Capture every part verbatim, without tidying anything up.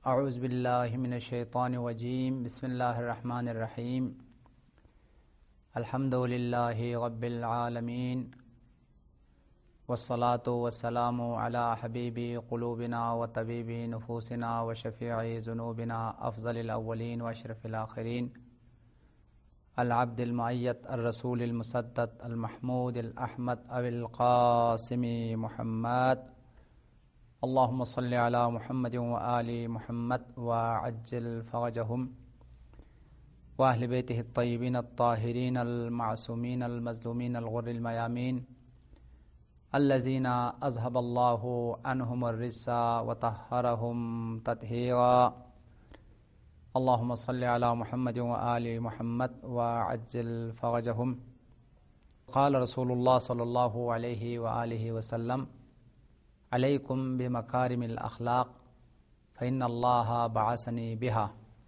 اعوذ باللہ من الشیطان الرجیم بسم اللہ الرحمن الرحیم الحمد للہ رب العالمین والصلاة والسلام علی حبیب قلوبنا و طبیب نفوسنا و شفیع ذنوبنا افضل الاولین و اشرف الاخرین العبد المعیت الرسول المسدد المحمود الاحمد ابی القاسم محمد اللهم صل على محمد وآل محمد وعجل فرجهم وأهل بيته الطيبين الطاهرين المعصومين المظلومين الغر الميامين الذين أذهب الله عنهم الرجس وطهرهم تطهيرا اللهم صل على محمد وآل محمد وعجل فرجهم. قال رسول الله صلى الله عليه وآله وسلم علیکم بمکارم الاخلاق فإن اللہ بعثنی بہا.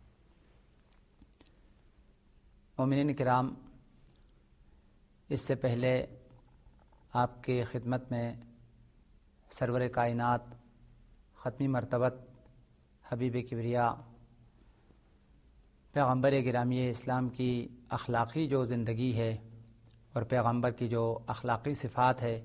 مومنین کرام، اس سے پہلے آپ کی خدمت میں سرور کائنات ختمی مرتبت حبیب کبریا پیغمبر گرامی اسلام کی اخلاقی جو زندگی ہے اور پیغمبر کی جو اخلاقی صفات ہے،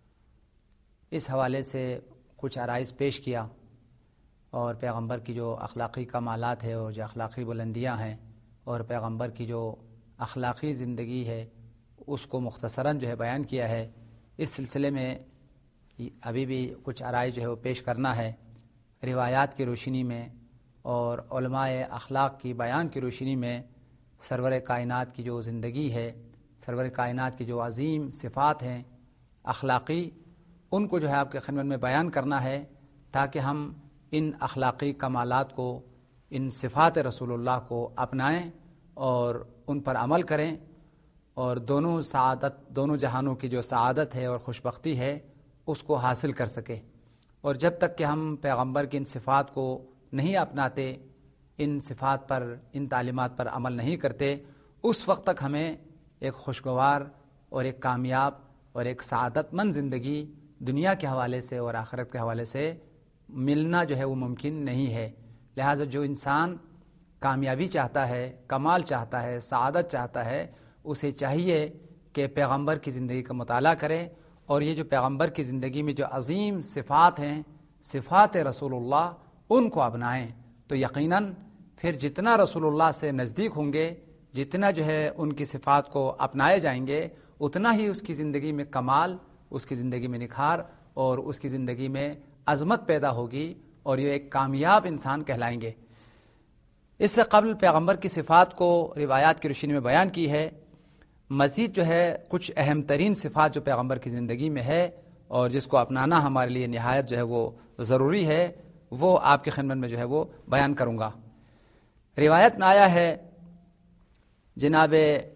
اس حوالے سے کچھ عرائض پیش کیا اور پیغمبر کی جو اخلاقی کمالات ہے اور جو اخلاقی بلندیاں ہیں اور پیغمبر کی جو اخلاقی زندگی ہے اس کو مختصراً جو ہے بیان کیا ہے. اس سلسلے میں ابھی بھی کچھ عرائض جو ہے وہ پیش کرنا ہے روایات کی روشنی میں اور علماء اخلاق کی بیان کی روشنی میں. سرور کائنات کی جو زندگی ہے، سرور کائنات کی جو عظیم صفات ہیں اخلاقی، ان کو جو ہے آپ کے خدمت میں بیان کرنا ہے تاکہ ہم ان اخلاقی کمالات کو، ان صفات رسول اللہ کو اپنائیں اور ان پر عمل کریں اور دونوں سعادت، دونوں جہانوں کی جو سعادت ہے اور خوشبختی ہے اس کو حاصل کر سکے. اور جب تک کہ ہم پیغمبر کی ان صفات کو نہیں اپناتے، ان صفات پر، ان تعلیمات پر عمل نہیں کرتے، اس وقت تک ہمیں ایک خوشگوار اور ایک کامیاب اور ایک سعادت مند زندگی دنیا کے حوالے سے اور آخرت کے حوالے سے ملنا جو ہے وہ ممکن نہیں ہے. لہٰذا جو انسان کامیابی چاہتا ہے، کمال چاہتا ہے، سعادت چاہتا ہے، اسے چاہیے کہ پیغمبر کی زندگی کا مطالعہ کرے اور یہ جو پیغمبر کی زندگی میں جو عظیم صفات ہیں، صفات رسول اللہ، ان کو اپنائیں. تو یقیناً پھر جتنا رسول اللہ سے نزدیک ہوں گے، جتنا جو ہے ان کی صفات کو اپنائے جائیں گے، اتنا ہی اس کی زندگی میں کمال، اس کی زندگی میں نکھار اور اس کی زندگی میں عظمت پیدا ہوگی اور یہ ایک کامیاب انسان کہلائیں گے. اس سے قبل پیغمبر کی صفات کو روایات کی روشنی میں بیان کی ہے. مزید جو ہے کچھ اہم ترین صفات جو پیغمبر کی زندگی میں ہے اور جس کو اپنانا ہمارے لیے نہایت جو ہے وہ ضروری ہے، وہ آپ کی خدمت میں جو ہے وہ بیان کروں گا. روایت میں آیا ہے، جناب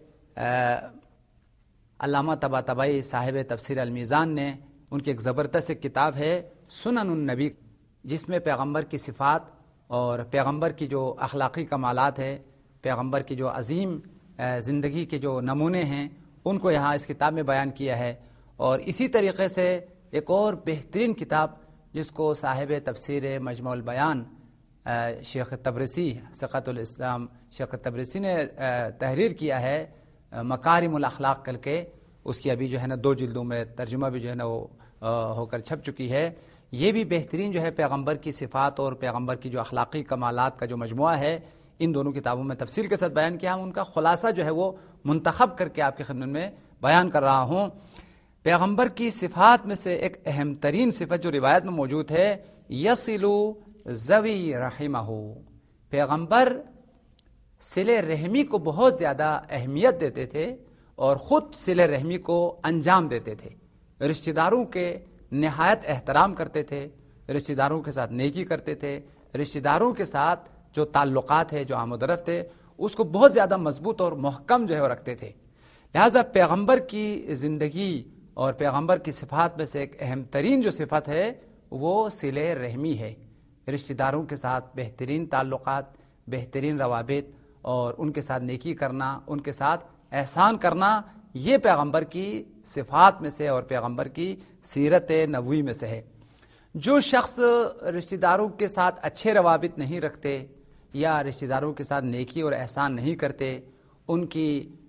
علامہ طباطبائی صاحب تفسیر المیزان نے، ان کی ایک زبردست کتاب ہے سنن النبی، جس میں پیغمبر کی صفات اور پیغمبر کی جو اخلاقی کمالات ہے، پیغمبر کی جو عظیم زندگی کے جو نمونے ہیں، ان کو یہاں اس کتاب میں بیان کیا ہے. اور اسی طریقے سے ایک اور بہترین کتاب جس کو صاحب تفسیر مجموع البیان شیخ تبرسی، ثقۃ الاسلام شیخ تبرسی نے تحریر کیا ہے، مکارم الاخلاق کر کے، اس کی ابھی جو ہے نا دو جلدوں میں ترجمہ بھی جو ہے نا وہ ہو کر چھپ چکی ہے. یہ بھی بہترین جو ہے پیغمبر کی صفات اور پیغمبر کی جو اخلاقی کمالات کا جو مجموعہ ہے، ان دونوں کتابوں میں تفصیل کے ساتھ بیان کیا. ہم ان کا خلاصہ جو ہے وہ منتخب کر کے آپ کی خدمت میں بیان کر رہا ہوں. پیغمبر کی صفات میں سے ایک اہم ترین صفت جو روایت میں موجود ہے، یصلو ذوی رحمہ. پیغمبر صلہ رحمی کو بہت زیادہ اہمیت دیتے تھے اور خود صلہ رحمی کو انجام دیتے تھے. رشتہ داروں کے نہایت احترام کرتے تھے، رشتہ داروں کے ساتھ نیکی کرتے تھے، رشتہ داروں کے ساتھ جو تعلقات ہے، جو آمد و رفت ہے، اس کو بہت زیادہ مضبوط اور محکم جو ہے وہ رکھتے تھے. لہٰذا پیغمبر کی زندگی اور پیغمبر کی صفات میں سے ایک اہم ترین جو صفت ہے وہ صلہ رحمی ہے. رشتہ داروں کے ساتھ بہترین تعلقات، بہترین روابط اور ان کے ساتھ نیکی کرنا، ان کے ساتھ احسان کرنا، یہ پیغمبر کی صفات میں سے اور پیغمبر کی سیرت نبوی میں سے ہے. جو شخص رشتہ داروں کے ساتھ اچھے روابط نہیں رکھتے یا رشتہ داروں کے ساتھ نیکی اور احسان نہیں کرتے، ان کی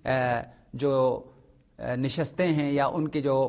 جو نشستیں ہیں یا ان کے جو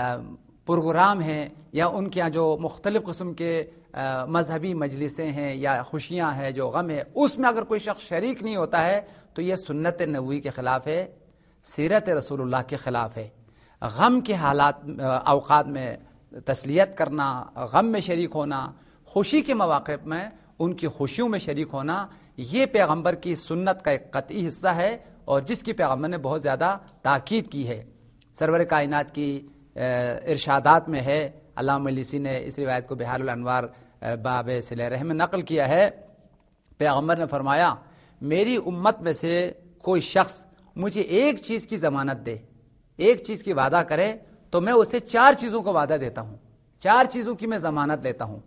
پروگرام ہیں یا ان کے یہاں جو مختلف قسم کے مذہبی مجلسیں ہیں یا خوشیاں ہیں، جو غم ہے، اس میں اگر کوئی شخص شریک نہیں ہوتا ہے تو یہ سنت نبوی کے خلاف ہے، سیرت رسول اللہ کے خلاف ہے۔ غم کے حالات اوقات میں تسلیت کرنا، غم میں شریک ہونا، خوشی کے مواقع میں ان کی خوشیوں میں شریک ہونا، یہ پیغمبر کی سنت کا ایک قطعی حصہ ہے اور جس کی پیغمبر نے بہت زیادہ تاکید کی ہے۔ سرور کائنات کی ارشادات میں ہے، علامہ مجلسی نے اس روایت کو بحار الانوار باب صلہ رحم میں نقل کیا ہے، پیغمبر نے فرمایا میری امت میں سے کوئی شخص مجھے ایک چیز کی ضمانت دے، ایک چیز کی وعدہ کرے تو میں اسے چار چیزوں کو وعدہ دیتا ہوں، چار چیزوں کی میں ضمانت لیتا ہوں۔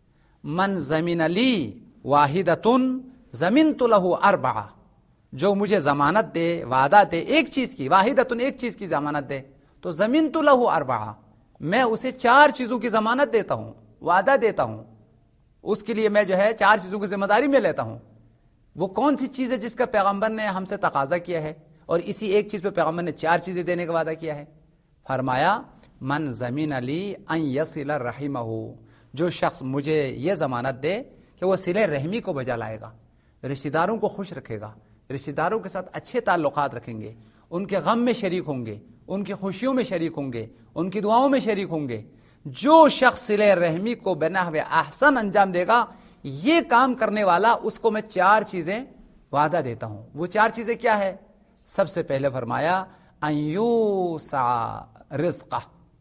من زمین لی واحدتن زمنت لہ اربعہ، جو مجھے ضمانت دے، وعدہ دے ایک چیز کی، واحدتن ایک چیز کی ضمانت دے تو زمنت لہ اربعہ، میں اسے چار چیزوں کی ضمانت دیتا ہوں، وعدہ دیتا ہوں، اس کے لیے میں جو ہے چار چیزوں کی ذمہ داری میں لیتا ہوں۔ وہ کون سی چیز ہے جس کا پیغمبر نے ہم سے تقاضا کیا ہے اور اسی ایک چیز پہ پیغمبر نے چار چیزیں دینے کا وعدہ کیا ہے؟ فرمایا من زمین علی ان یصل رحمہ، جو شخص مجھے یہ ضمانت دے کہ وہ صلہ رحمی کو بجا لائے گا، رشتہ داروں کو خوش رکھے گا، رشتہ داروں کے ساتھ اچھے تعلقات رکھیں گے، ان کے غم میں شریک ہوں گے، ان کی خوشیوں میں شریک ہوں گے، ان کی دعاؤں میں شریک ہوں گے، جو شخص صلہ رحمی کو بنحو احسن انجام دے گا، یہ کام کرنے والا اس کو میں چار چیزیں وعدہ دیتا ہوں۔ وہ چار چیزیں کیا ہے؟ سب سے پہلے فرمایا ان یوسع رزقہ،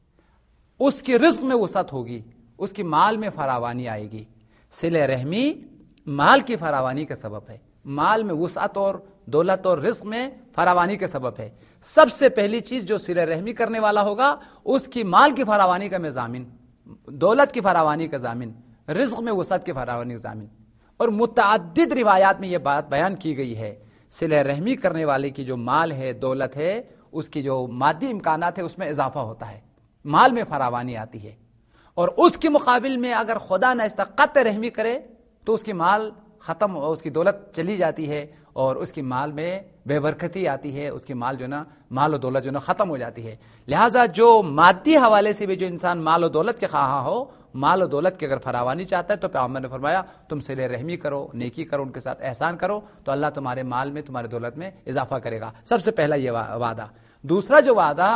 اس کی رزق میں وسعت ہوگی، اس کی مال میں فراوانی آئے گی۔ صلہ رحمی مال کی فراوانی کا سبب ہے، مال میں وسعت اور دولت اور رزق میں فراوانی کا سبب ہے۔ سب سے پہلی چیز جو صلہ رحمی کرنے والا ہوگا اس کی مال کی فراوانی کا میں ضامن، دولت کی فراوانی کا ضامن، رزق میں وسعت کی فراوانی کا ضامن۔ اور متعدد روایات میں یہ بات بیان کی گئی ہے، صلہ رحمی کرنے والے کی جو مال ہے، دولت ہے، اس کی جو مادی امکانات ہے اس میں اضافہ ہوتا ہے، مال میں فراوانی آتی ہے۔ اور اس کے مقابل میں اگر خدا نہ قطع رحمی کرے تو اس کی مال ختم، اس کی دولت چلی جاتی ہے اور اس کی مال میں بے برکتی آتی ہے، اس کی مال جو نا مال و دولت جو نا ختم ہو جاتی ہے۔ لہٰذا جو مادی حوالے سے بھی جو انسان مال و دولت کے خواہاں ہو، مال و دولت کی اگر فراوانی چاہتا ہے تو پیغمبر نے فرمایا تم صلہ رحمی کرو، نیکی کرو، ان کے ساتھ احسان کرو تو اللہ تمہارے مال میں، تمہارے دولت میں اضافہ کرے گا۔ سب سے پہلا یہ وعدہ۔ دوسرا جو وعدہ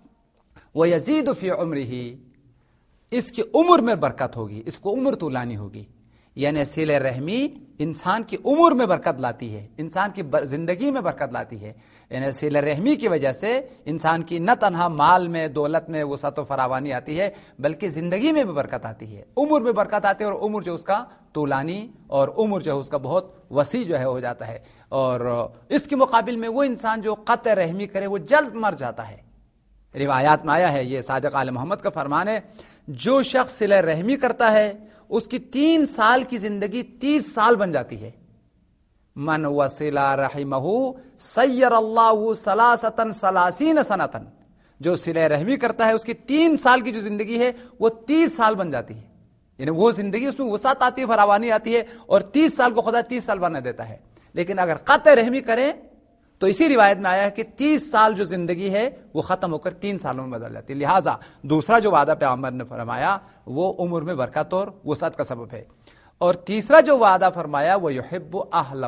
وہ یزید فی عمرہ، اس کی عمر میں برکت ہوگی، اس کو عمر طولانی ہوگی۔ یعنی صلہ رحمی انسان کی عمر میں برکت لاتی ہے، انسان کی زندگی میں برکت لاتی ہے۔ یعنی صلہ رحمی کی وجہ سے انسان کی نہ تنہا مال میں، دولت میں وسعت و فراوانی آتی ہے بلکہ زندگی میں بھی برکت آتی ہے، عمر میں برکت آتی ہے، اور عمر جو اس کا طولانی اور عمر جو ہے اس کا بہت وسیع جو ہے ہو جاتا ہے۔ اور اس کے مقابل میں وہ انسان جو قطع رحمی کرے وہ جلد مر جاتا ہے۔ روایات میں آیا ہے، یہ صادق آل محمد کا فرمان ہے، جو شخص صلہ رحمی کرتا ہے اس کی تین سال کی زندگی تیس سال بن جاتی ہے۔ من وصل رحمہ سیر اللہ ثلاثۃ ثلاثین سنۃ، جو صلہ رحمی کرتا ہے اس کی تین سال کی جو زندگی ہے وہ تیس سال بن جاتی ہے۔ یعنی وہ زندگی اس میں وسعت آتی ہے، فراوانی آتی ہے، اور تیس سال کو خدا تیس سال بنا دیتا ہے۔ لیکن اگر قطع رحمی کرے تو اسی روایت میں آیا ہے کہ تیس سال جو زندگی ہے وہ ختم ہو کر تین سالوں میں بدل جاتی ہے۔ لہٰذا دوسرا جو وعدہ پیغمبر نے فرمایا وہ عمر میں برکت اور وسعت کا سبب ہے۔ اور تیسرا جو وعدہ فرمایا وہ یحب اہلہ،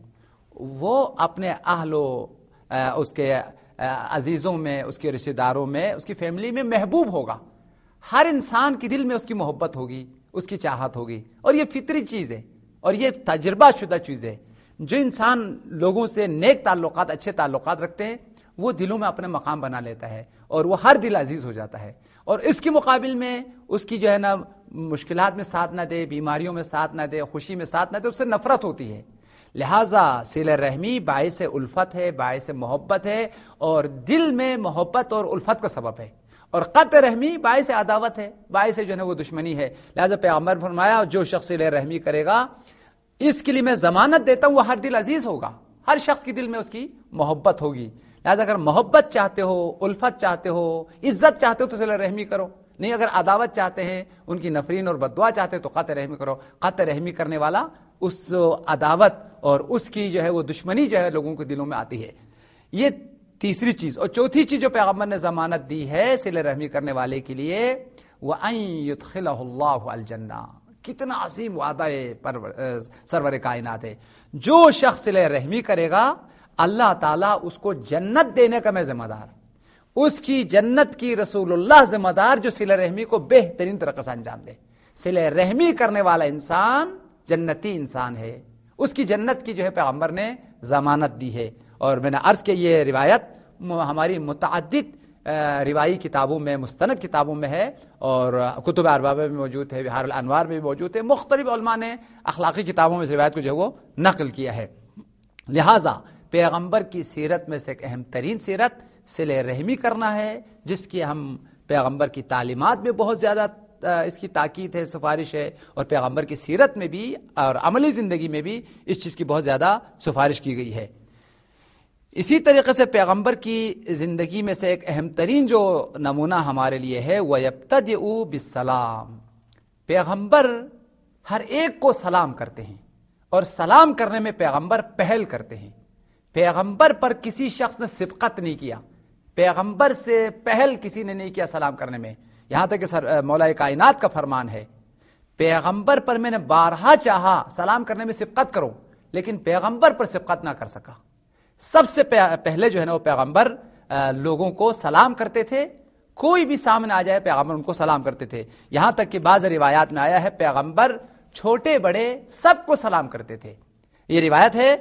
وہ اپنے اہل و اس کے عزیزوں میں، اس کے رشتہ داروں میں، اس کی فیملی میں محبوب ہوگا۔ ہر انسان کے دل میں اس کی محبت ہوگی، اس کی چاہت ہوگی، اور یہ فطری چیز ہے اور یہ تجربہ شدہ چیز ہے۔ جو انسان لوگوں سے نیک تعلقات، اچھے تعلقات رکھتے ہیں وہ دلوں میں اپنے مقام بنا لیتا ہے اور وہ ہر دل عزیز ہو جاتا ہے۔ اور اس کے مقابل میں اس کی جو ہے نا مشکلات میں ساتھ نہ دے، بیماریوں میں ساتھ نہ دے، خوشی میں ساتھ نہ دے، اس سے نفرت ہوتی ہے۔ لہٰذا صلہ رحمی باعث الفت ہے، باعث محبت ہے، اور دل میں محبت اور الفت کا سبب ہے۔ اور قطع رحمی باعث عداوت ہے، باعث جو ہے وہ دشمنی ہے۔ لہٰذا پیغمبر فرمایا جو شخص صلہ رحمی کرے گا اس کے لیے میں ضمانت دیتا ہوں وہ ہر دل عزیز ہوگا، ہر شخص کے دل میں اس کی محبت ہوگی۔ لہٰذا اگر محبت چاہتے ہو، الفت چاہتے ہو، عزت چاہتے ہو تو صلہ رحمی کرو، نہیں، اگر عداوت چاہتے ہیں، ان کی نفرین اور بددعا چاہتے ہیں تو قطع رحمی کرو. قطع رحمی کرنے والا اس عداوت اور اس کی جو ہے وہ دشمنی جو ہے لوگوں کے دلوں میں آتی ہے. یہ تیسری چیز. اور چوتھی چیز جو پیغمبر نے ضمانت دی ہے صلہ رحمی کرنے والے کے لیے، وَأَن يُدْخِلَهُ اللَّهُ الْجَنَّةَ. کتنا عظیم وعدہ ہے سرور کائنات ہے. جو شخص صلہ رحمی کرے گا اللہ تعالیٰ اس کو جنت دینے کا میں ذمہ دار، اس کی جنت کی رسول اللہ ذمہ دار جو صلہ رحمی کو بہترین طریقے سے انجام دے. صلہ رحمی کرنے والا انسان جنتی انسان ہے، اس کی جنت کی جو ہے پیغمبر نے ضمانت دی ہے. اور میں نے عرض کہ یہ روایت ہماری متعدد روائی کتابوں میں، مستند کتابوں میں ہے، اور کتب اربابہ میں موجود ہے، بحار الانوار میں بھی موجود ہے. مختلف علماء نے اخلاقی کتابوں میں اس روایت کو جو ہے وہ نقل کیا ہے. لہٰذا پیغمبر کی سیرت میں سے ایک اہم ترین سیرت صلہ رحمی کرنا ہے، جس کی ہم پیغمبر کی تعلیمات میں بہت زیادہ اس کی تاکید ہے، سفارش ہے، اور پیغمبر کی سیرت میں بھی اور عملی زندگی میں بھی اس چیز کی بہت زیادہ سفارش کی گئی ہے. اسی طریقے سے پیغمبر کی زندگی میں سے ایک اہم ترین جو نمونہ ہمارے لیے ہے وہ یبتدئ بالسلام. پیغمبر ہر ایک کو سلام کرتے ہیں، اور سلام کرنے میں پیغمبر پہل کرتے ہیں. پیغمبر پر کسی شخص نے سبقت نہیں کیا، پیغمبر سے پہل کسی نے نہیں کیا سلام کرنے میں. یہاں تک کہ مولا کائنات کا فرمان ہے، پیغمبر پر میں نے بارہا چاہا سلام کرنے میں سبقت کروں، لیکن پیغمبر پر سبقت نہ کر سکا. سب سے پہلے جو ہے نا وہ پیغمبر لوگوں کو سلام کرتے تھے. کوئی بھی سامنے آ جائے پیغمبر ان کو سلام کرتے تھے. یہاں تک کہ بعض روایات میں آیا ہے پیغمبر چھوٹے بڑے سب کو سلام کرتے تھے. یہ روایت ہے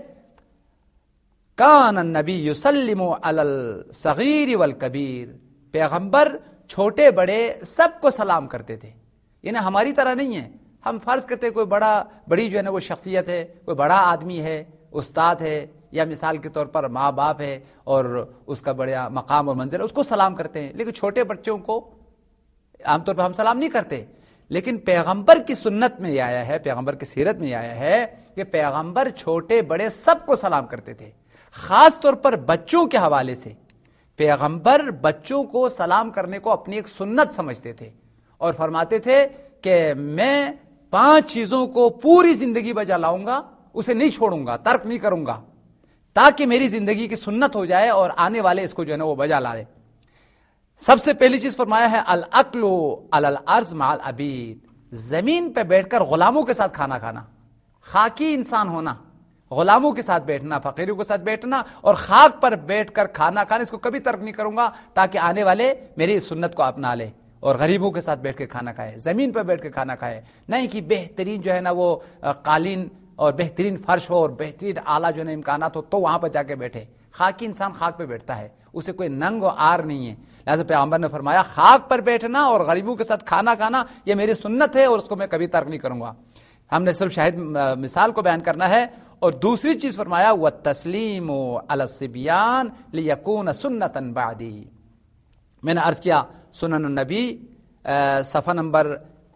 کان النبی یسلم علی الصغیر والکبیر. پیغمبر چھوٹے بڑے سب کو سلام کرتے تھے. یعنی ہماری طرح نہیں ہے، ہم فرض کرتے ہیں کوئی بڑا بڑی جو ہے نا وہ شخصیت ہے، کوئی بڑا آدمی ہے، استاد ہے، یا مثال کے طور پر ماں باپ ہے اور اس کا بڑا مقام اور منزل ہے، اس کو سلام کرتے ہیں. لیکن چھوٹے بچوں کو عام طور پر ہم سلام نہیں کرتے. لیکن پیغمبر کی سنت میں یہ آیا ہے، پیغمبر کی سیرت میں یہ آیا ہے کہ پیغمبر چھوٹے بڑے سب کو سلام کرتے تھے. خاص طور پر بچوں کے حوالے سے پیغمبر بچوں کو سلام کرنے کو اپنی ایک سنت سمجھتے تھے، اور فرماتے تھے کہ میں پانچ چیزوں کو پوری زندگی بجا لاؤں گا، اسے نہیں چھوڑوں گا، ترک نہیں کروں گا، تاکہ میری زندگی کی سنت ہو جائے اور آنے والے اس کو جو ہے نا وہ بجا لائے. سب سے پہلی چیز فرمایا ہے الاکل علی الارض مع العبید. زمین پہ بیٹھ کر غلاموں کے ساتھ کھانا کھانا، خاکی انسان ہونا، غلاموں کے ساتھ بیٹھنا، فقیروں کے ساتھ بیٹھنا اور خاک پر بیٹھ کر کھانا کھانا، اس کو کبھی ترک نہیں کروں گا تاکہ آنے والے میری اس سنت کو اپنا لے اور غریبوں کے ساتھ بیٹھ کے کھانا کھائے، زمین پہ بیٹھ کے کھانا کھائے. نہیں کہ بہترین جو ہے نا وہ قالین اور بہترین فرش ہو اور بہترین اعلیٰ جو ہے امکانات ہو تو وہاں پہ جا کے بیٹھے. خاکی انسان خاک پہ بیٹھتا ہے، اسے کوئی ننگ و عار نہیں ہے. لہٰذا پیغمبر نے فرمایا خاک پر بیٹھنا اور غریبوں کے ساتھ کھانا کھانا یہ میری سنت ہے اور اس کو میں کبھی ترک نہیں کروں گا. ہم نے صرف شاہد مثال کو بیان کرنا ہے. اور دوسری چیز فرمایا وَالتَّسْلِيمُ عَلَى الصِّبْيَانِ لِيَكُونَ سُنَّةً بَعْدِي. میں نے عرض کیا سنن النبی صفحہ نمبر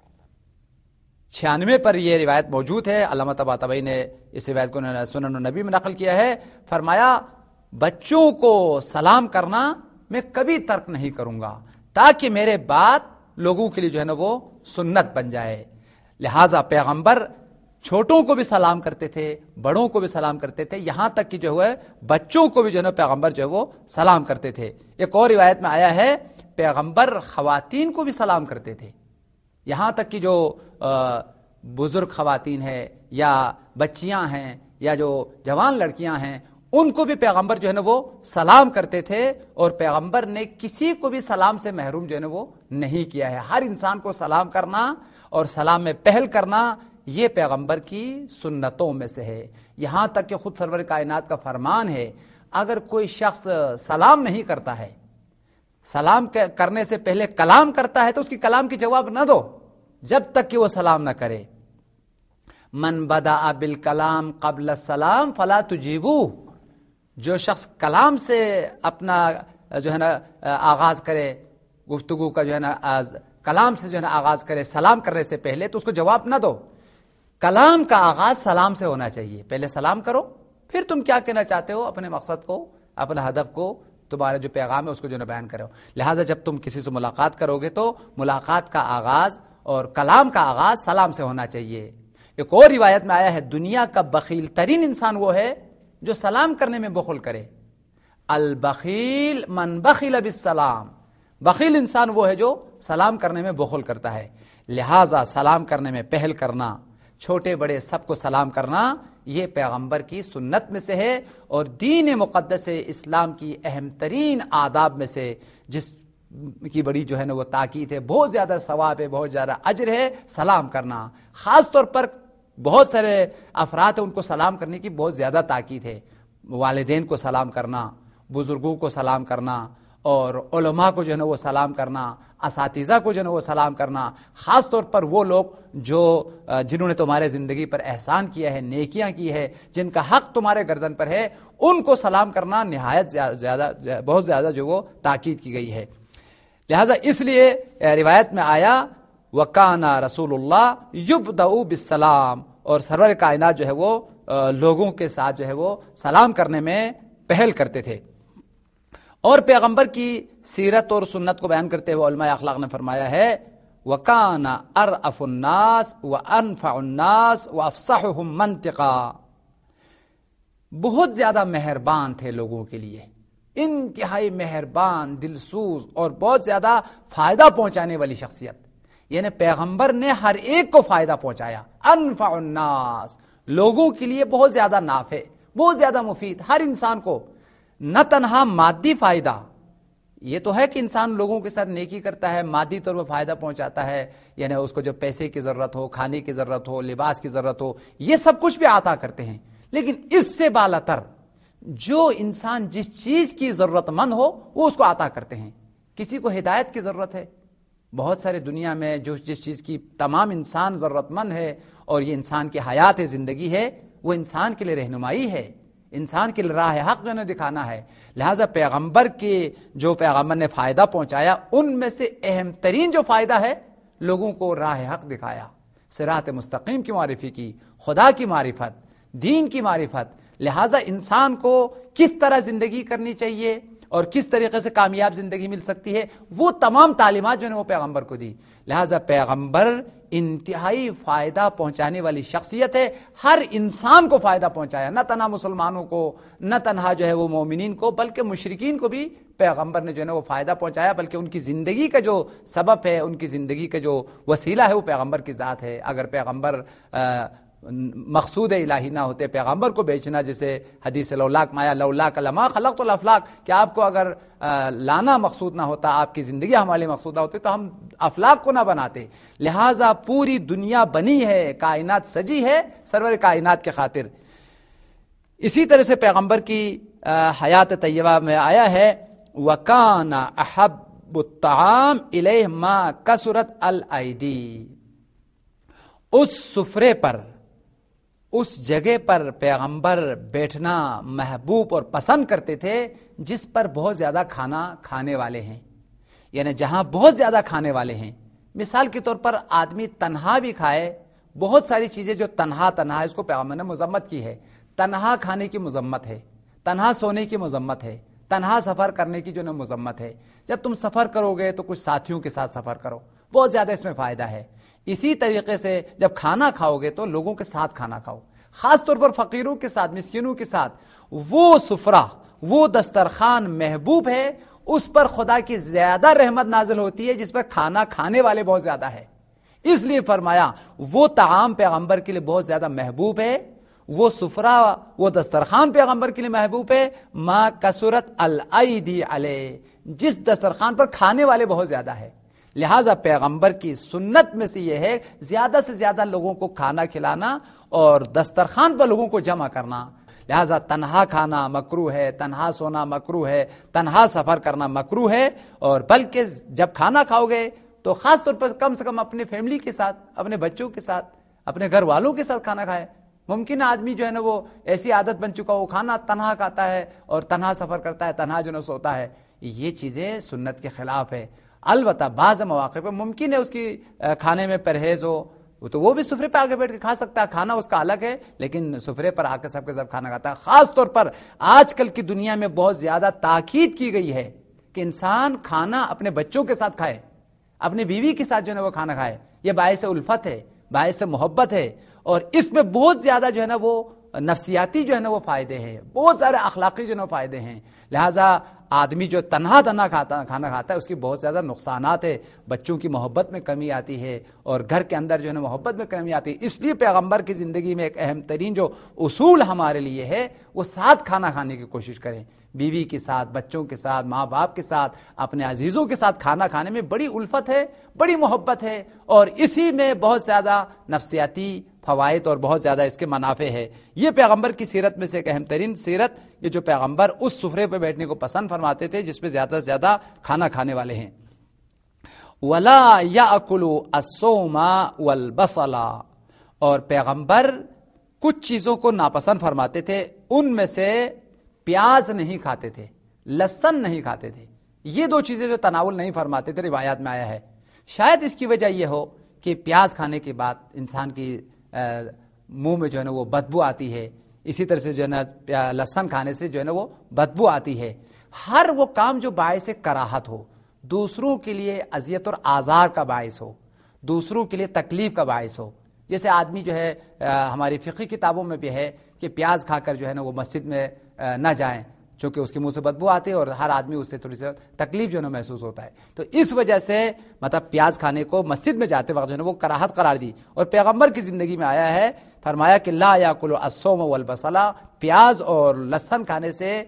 چھیانوے پر یہ روایت موجود ہے. علامہ طباطبائی نے اس روایت کو سنن النبی میں نقل کیا ہے. فرمایا بچوں کو سلام کرنا میں کبھی ترک نہیں کروں گا تاکہ میرے بعد لوگوں کے لیے جو ہے نا وہ سنت بن جائے. لہٰذا پیغمبر چھوٹوں کو بھی سلام کرتے تھے، بڑوں کو بھی سلام کرتے تھے، یہاں تک کہ جو ہے بچوں کو بھی جو ہے نا پیغمبر جو ہے وہ سلام کرتے تھے. ایک اور روایت میں آیا ہے پیغمبر خواتین کو بھی سلام کرتے تھے. یہاں تک کہ جو بزرگ خواتین ہیں یا بچیاں ہیں یا جو جوان لڑکیاں ہیں ان کو بھی پیغمبر جو ہے نا وہ سلام کرتے تھے. اور پیغمبر نے کسی کو بھی سلام سے محروم جو ہے نا وہ نہیں کیا ہے. ہر انسان کو سلام کرنا اور سلام میں پہل کرنا یہ پیغمبر کی سنتوں میں سے ہے. یہاں تک کہ خود سرور کائنات کا فرمان ہے اگر کوئی شخص سلام نہیں کرتا ہے، سلام کرنے سے پہلے کلام کرتا ہے تو اس کی کلام کی جواب نہ دو جب تک کہ وہ سلام نہ کرے. من بدأ بالکلام قبل السلام فلا تجیبوہ. جو شخص کلام سے اپنا جو ہے نا آغاز کرے، گفتگو کا جو ہے نا کلام سے جو ہے نا آغاز کرے سلام کرنے سے پہلے، تو اس کو جواب نہ دو. کلام کا آغاز سلام سے ہونا چاہیے. پہلے سلام کرو، پھر تم کیا کہنا چاہتے ہو، اپنے مقصد کو، اپنے ہدف کو تمہارا جو پیغام ہے اس کو جو ہے بیان کرو. لہٰذا جب تم کسی سے ملاقات کرو گے تو ملاقات کا آغاز اور کلام کا آغاز سلام سے ہونا چاہیے. ایک اور روایت میں آیا ہے دنیا کا بخیل ترین انسان وہ ہے جو سلام کرنے میں بخل کرے. البخیل من بخل بالسلام، بخیل انسان وہ ہے جو سلام کرنے میں بخل کرتا ہے. لہذا سلام کرنے میں پہل کرنا، چھوٹے بڑے سب کو سلام کرنا، یہ پیغمبر کی سنت میں سے ہے اور دین مقدس اسلام کی اہم ترین آداب میں سے، جس کی بڑی جو ہے نا وہ تاکید ہے، بہت زیادہ ثواب ہے، بہت زیادہ اجر ہے سلام کرنا. خاص طور پر بہت سارے افراد ہیں ان کو سلام کرنے کی بہت زیادہ تاکید ہے. والدین کو سلام کرنا، بزرگوں کو سلام کرنا، اور علماء کو جو ہے نا وہ سلام کرنا، اساتذہ کو جو ہے نا وہ سلام کرنا. خاص طور پر وہ لوگ جو جنہوں نے تمہارے زندگی پر احسان کیا ہے، نیکیاں کی ہے، جن کا حق تمہارے گردن پر ہے، ان کو سلام کرنا نہایت زیادہ بہت زیادہ جو وہ تاکید کی گئی ہے. لہذا اس لیے روایت میں آیا وَكَانَ رسول اللہ يُبْدَأُ بِالسَّلَامِ، اور سرور کائنات جو ہے وہ لوگوں کے ساتھ جو ہے وہ سلام کرنے میں پہل کرتے تھے. اور پیغمبر کی سیرت اور سنت کو بیان کرتے ہوئے علماء اخلاق نے فرمایا ہے وَكَانَ أَرْأَفُ النَّاسِ وَأَنْفَعُ النَّاسِ وَأَفْصَحُهُمْ مَنْطِقًا، بہت زیادہ مہربان تھے لوگوں کے لیے، انتہائی مہربان، دلسوز اور بہت زیادہ فائدہ پہنچانے والی شخصیت. یعنی پیغمبر نے ہر ایک کو فائدہ پہنچایا. انفع الناس، لوگوں کے لیے بہت زیادہ نافع، بہت زیادہ مفید، ہر انسان کو. نہ تنہا مادی فائدہ، یہ تو ہے کہ انسان لوگوں کے ساتھ نیکی کرتا ہے، مادی طور پر فائدہ پہنچاتا ہے، یعنی اس کو جب پیسے کی ضرورت ہو، کھانے کی ضرورت ہو، لباس کی ضرورت ہو، یہ سب کچھ بھی عطا کرتے ہیں. لیکن اس سے بالا تر جو انسان جس چیز کی ضرورت مند ہو وہ اس کو عطا کرتے ہیں. کسی کو ہدایت کی ضرورت ہے، بہت سارے دنیا میں جو جس چیز کی تمام انسان ضرورت مند ہے اور یہ انسان کی حیات ہے، زندگی ہے، وہ انسان کے لیے رہنمائی ہے، انسان کے لیے راہ حق جو نے دکھانا ہے. لہٰذا پیغمبر کے جو پیغمبر نے فائدہ پہنچایا ان میں سے اہم ترین جو فائدہ ہے لوگوں کو راہ حق دکھایا، صراط مستقیم کی معرفی کی، خدا کی معرفت، دین کی معرفت. لہٰذا انسان کو کس طرح زندگی کرنی چاہیے اور کس طریقے سے کامیاب زندگی مل سکتی ہے، وہ تمام تعلیمات جو نے وہ پیغمبر کو دی. لہٰذا پیغمبر انتہائی فائدہ پہنچانے والی شخصیت ہے، ہر انسان کو فائدہ پہنچایا، نہ تنہا مسلمانوں کو، نہ تنہا جو ہے وہ مومنین کو، بلکہ مشرکین کو بھی پیغمبر نے جو ہے نا وہ فائدہ پہنچایا. بلکہ ان کی زندگی کا جو سبب ہے، ان کی زندگی کا جو وسیلہ ہے وہ پیغمبر کی ذات ہے. اگر پیغمبر مقصود الہی نہ ہوتے، پیغمبر کو بیچنا، جیسے حدیث لولاک مایا لولاک لما خلقت الافلاک، کہ آپ کو اگر لانا مقصود نہ ہوتا، آپ کی زندگی ہمارے مقصود نہ ہوتی تو ہم افلاک کو نہ بناتے. لہٰذا پوری دنیا بنی ہے، کائنات سجی ہے سرور کائنات کے خاطر. اسی طرح سے پیغمبر کی حیات طیبہ میں آیا ہے وَكَانَ أَحَبُّ الطَّعَامِ إِلَيْهِ مَا كَثُرَتْ الْأَيْدِي، اس سفرے پر، اس جگہ پر پیغمبر بیٹھنا محبوب اور پسند کرتے تھے جس پر بہت زیادہ کھانا کھانے والے ہیں. یعنی جہاں بہت زیادہ کھانے والے ہیں، مثال کے طور پر آدمی تنہا بھی کھائے، بہت ساری چیزیں جو تنہا تنہا ہے اس کو پیغمبر نے مذمت کی ہے. تنہا کھانے کی مذمت ہے، تنہا سونے کی مذمت ہے، تنہا سفر کرنے کی جو نا مذمت ہے. جب تم سفر کرو گے تو کچھ ساتھیوں کے ساتھ سفر کرو، بہت زیادہ اس میں فائدہ ہے. اسی طریقے سے جب کھانا کھاؤ گے تو لوگوں کے ساتھ کھانا کھاؤ، خاص طور پر فقیروں کے ساتھ، مسکینوں کے ساتھ. وہ سفرہ، وہ دسترخوان محبوب ہے، اس پر خدا کی زیادہ رحمت نازل ہوتی ہے جس پر کھانا کھانے والے بہت زیادہ ہے. اس لیے فرمایا وہ طعام پیغمبر کے لیے بہت زیادہ محبوب ہے، وہ سفرہ، وہ دسترخوان پیغمبر کے لیے محبوب ہے ما کثرت الایدی علیہ، جس دسترخوان پر کھانے والے بہت زیادہ ہے. لہٰذا پیغمبر کی سنت میں سے یہ ہے زیادہ سے زیادہ لوگوں کو کھانا کھلانا اور دسترخوان پر لوگوں کو جمع کرنا. لہٰذا تنہا کھانا مکروہ ہے، تنہا سونا مکروہ ہے، تنہا سفر کرنا مکروہ ہے. اور بلکہ جب کھانا کھاؤ گے تو خاص طور پر کم سے کم اپنے فیملی کے ساتھ، اپنے بچوں کے ساتھ، اپنے گھر والوں کے ساتھ کھانا کھائے. ممکن آدمی جو ہے نا وہ ایسی عادت بن چکا وہ کھانا تنہا کھاتا ہے اور تنہا سفر کرتا ہے، تنہا جو ہے سوتا ہے. یہ چیزیں سنت کے خلاف ہے. البتہ بعض مواقع پہ ممکن ہے اس کی کھانے میں پرہیز ہو، وہ تو وہ بھی سفرے پہ آگے بیٹھ کے کھا سکتا ہے، کھانا اس کا الگ ہے، لیکن سفرے پر آ کے سب کے سب کھانا کھاتا ہے۔ خاص طور پر آج کل کی دنیا میں بہت زیادہ تاکید کی گئی ہے کہ انسان کھانا اپنے بچوں کے ساتھ کھائے، اپنی بیوی کے ساتھ جو ہے نا وہ کھانا کھائے۔ یہ باعث الفت ہے، باعث محبت ہے، اور اس میں بہت زیادہ جو ہے نا وہ نفسیاتی جو ہے نا وہ فائدے ہیں، بہت سارے اخلاقی جو ہے نا فائدے ہیں۔ لہٰذا آدمی جو تنہا تنہا کھاتا کھانا کھاتا ہے اس کی بہت زیادہ نقصانات ہے، بچوں کی محبت میں کمی آتی ہے، اور گھر کے اندر جو ہے نا محبت میں کمی آتی ہے۔ اس لیے پیغمبر کی زندگی میں ایک اہم ترین جو اصول ہمارے لیے ہے وہ ساتھ کھانا کھانے کی کوشش کریں، بیوی کے ساتھ، بچوں کے ساتھ، ماں باپ کے ساتھ، اپنے عزیزوں کے ساتھ کھانا کھانے میں بڑی الفت ہے، بڑی محبت ہے، اور اسی میں بہت زیادہ نفسیاتی فوائد اور بہت زیادہ اس کے منافع ہے۔ یہ پیغمبر کی سیرت میں سے ایک اہم ترین سیرت، یہ جو پیغمبر اس سفرے پہ بیٹھنے کو پسند فرماتے تھے جس پہ زیادہ سے زیادہ کھانا کھانے والے ہیں۔ وَلَا يَأْكُلُ الصَّوْمَ وَالْبَصَلَ، اور پیغمبر کچھ چیزوں کو ناپسند فرماتے تھے، ان میں سے پیاز نہیں کھاتے تھے، لہسن نہیں کھاتے تھے۔ یہ دو چیزیں جو تناول نہیں فرماتے تھے، روایات میں آیا ہے۔ شاید اس کی وجہ یہ ہو کہ پیاز کھانے کے بعد انسان کی منہ میں جو ہے نا وہ بدبو آتی ہے، اسی طرح سے جو ہے نا لہسن کھانے سے جو ہے نا وہ بدبو آتی ہے۔ ہر وہ کام جو باعث کراہت ہو، دوسروں کے لیے اذیت اور آزار کا باعث ہو، دوسروں کے لیے تکلیف کا باعث ہو، جیسے آدمی جو ہے ہماری فقہی کتابوں میں بھی ہے کہ پیاز کھا کر جو ہے نا وہ مسجد میں نہ جائیں چونکہ اس کے منہ سے بدبو آتی ہے اور ہر آدمی اس سے تھوڑی سی تکلیف جو ہے نا محسوس ہوتا ہے، تو اس وجہ سے مطلب پیاز کھانے کو مسجد میں جاتے وقت جو ہے نا وہ کراہت قرار دی۔ اور پیغمبر کی زندگی میں آیا ہے، فرمایا کہ لا یاکل الصوم والبصل، پیاز اور لہسن کھانے سے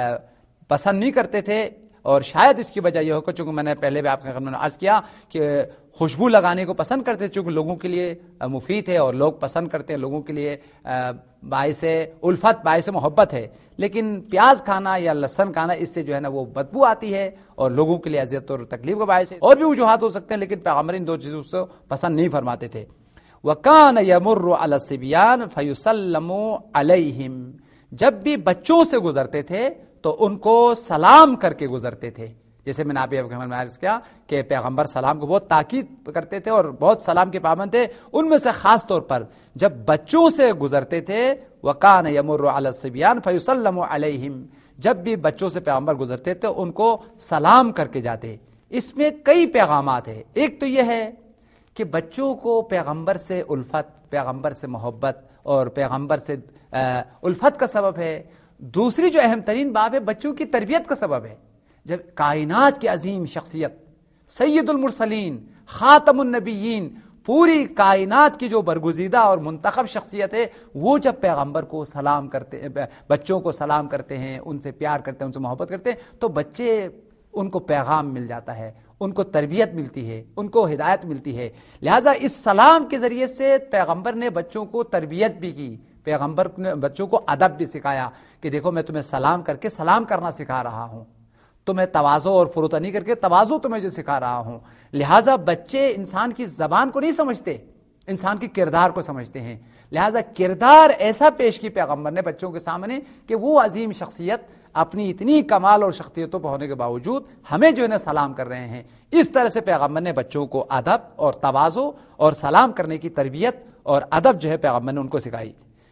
پسند نہیں کرتے تھے، اور شاید اس کی وجہ یہ ہو کہ چونکہ میں نے پہلے بھی آپ کے خدمت میں عرض کیا کہ خوشبو لگانے کو پسند کرتے ہیں، چونکہ لوگوں کے لیے مفید ہے اور لوگ پسند کرتے ہیں، لوگوں کے لیے باعث الفت، باعث محبت ہے، لیکن پیاز کھانا یا لہسن کھانا اس سے جو ہے نا وہ بدبو آتی ہے اور لوگوں کے لیے اذیت اور تکلیف کا باعث ہے۔ اور بھی وجوہات ہو سکتے ہیں، لیکن پیغمبر ان دو چیزوں سے پسند نہیں فرماتے تھے۔ وَكَانَ يَمُرُّ عَلَى الصِّبْيَانِ فَيُسَلَّمُ عَلَيْهِمْ، جب بھی بچوں سے گزرتے تھے تو ان کو سلام کر کے گزرتے تھے، جیسے میں نے آپ کو عرض کیا کہ پیغمبر سلام کو بہت تاکید کرتے تھے اور بہت سلام کے پابند تھے۔ ان میں سے خاص طور پر جب بچوں سے گزرتے تھے، وَكَانَ يَمُرُّ عَلَى الصِّبْيَانِ فَيُسَلَّمُ عَلَيْهِمْ، جب بھی بچوں سے پیغمبر گزرتے تھے ان کو سلام کر کے جاتے۔ اس میں کئی پیغامات ہیں۔ ایک تو یہ ہے کہ بچوں کو پیغمبر سے الفت، پیغمبر سے محبت اور پیغمبر سے الفت کا سبب ہے۔ دوسری جو اہم ترین باب ہے، بچوں کی تربیت کا سبب ہے۔ جب کائنات کی عظیم شخصیت، سید المرسلین، خاتم النبیین، پوری کائنات کی جو برگزیدہ اور منتخب شخصیت ہے، وہ جب پیغمبر کو سلام کرتے ہیں، بچوں کو سلام کرتے ہیں، ان سے پیار کرتے ہیں، ان سے محبت کرتے ہیں، تو بچے ان کو پیغام مل جاتا ہے، ان کو تربیت ملتی ہے، ان کو ہدایت ملتی ہے۔ لہٰذا اس سلام کے ذریعے سے پیغمبر نے بچوں کو تربیت بھی کی، پیغمبر نے بچوں کو ادب بھی سکھایا کہ دیکھو میں تمہیں سلام کر کے سلام کرنا سکھا رہا ہوں، تمہیں تواضع اور فروتنی نہیں کر کے تواضع تمہیں جو سکھا رہا ہوں۔ لہٰذا بچے انسان کی زبان کو نہیں سمجھتے، انسان کی کردار کو سمجھتے ہیں۔ لہٰذا کردار ایسا پیش کی پیغمبر نے بچوں کے سامنے کہ وہ عظیم شخصیت اپنی اتنی کمال اور شخصیتوں پر ہونے کے باوجود ہمیں جو ہے نا سلام کر رہے ہیں۔ اس طرح سے پیغمبر نے بچوں کو ادب اور تواضع اور سلام کرنے کی تربیت اور ادب جو ہے پیغمبر نے ان کو سکھائی۔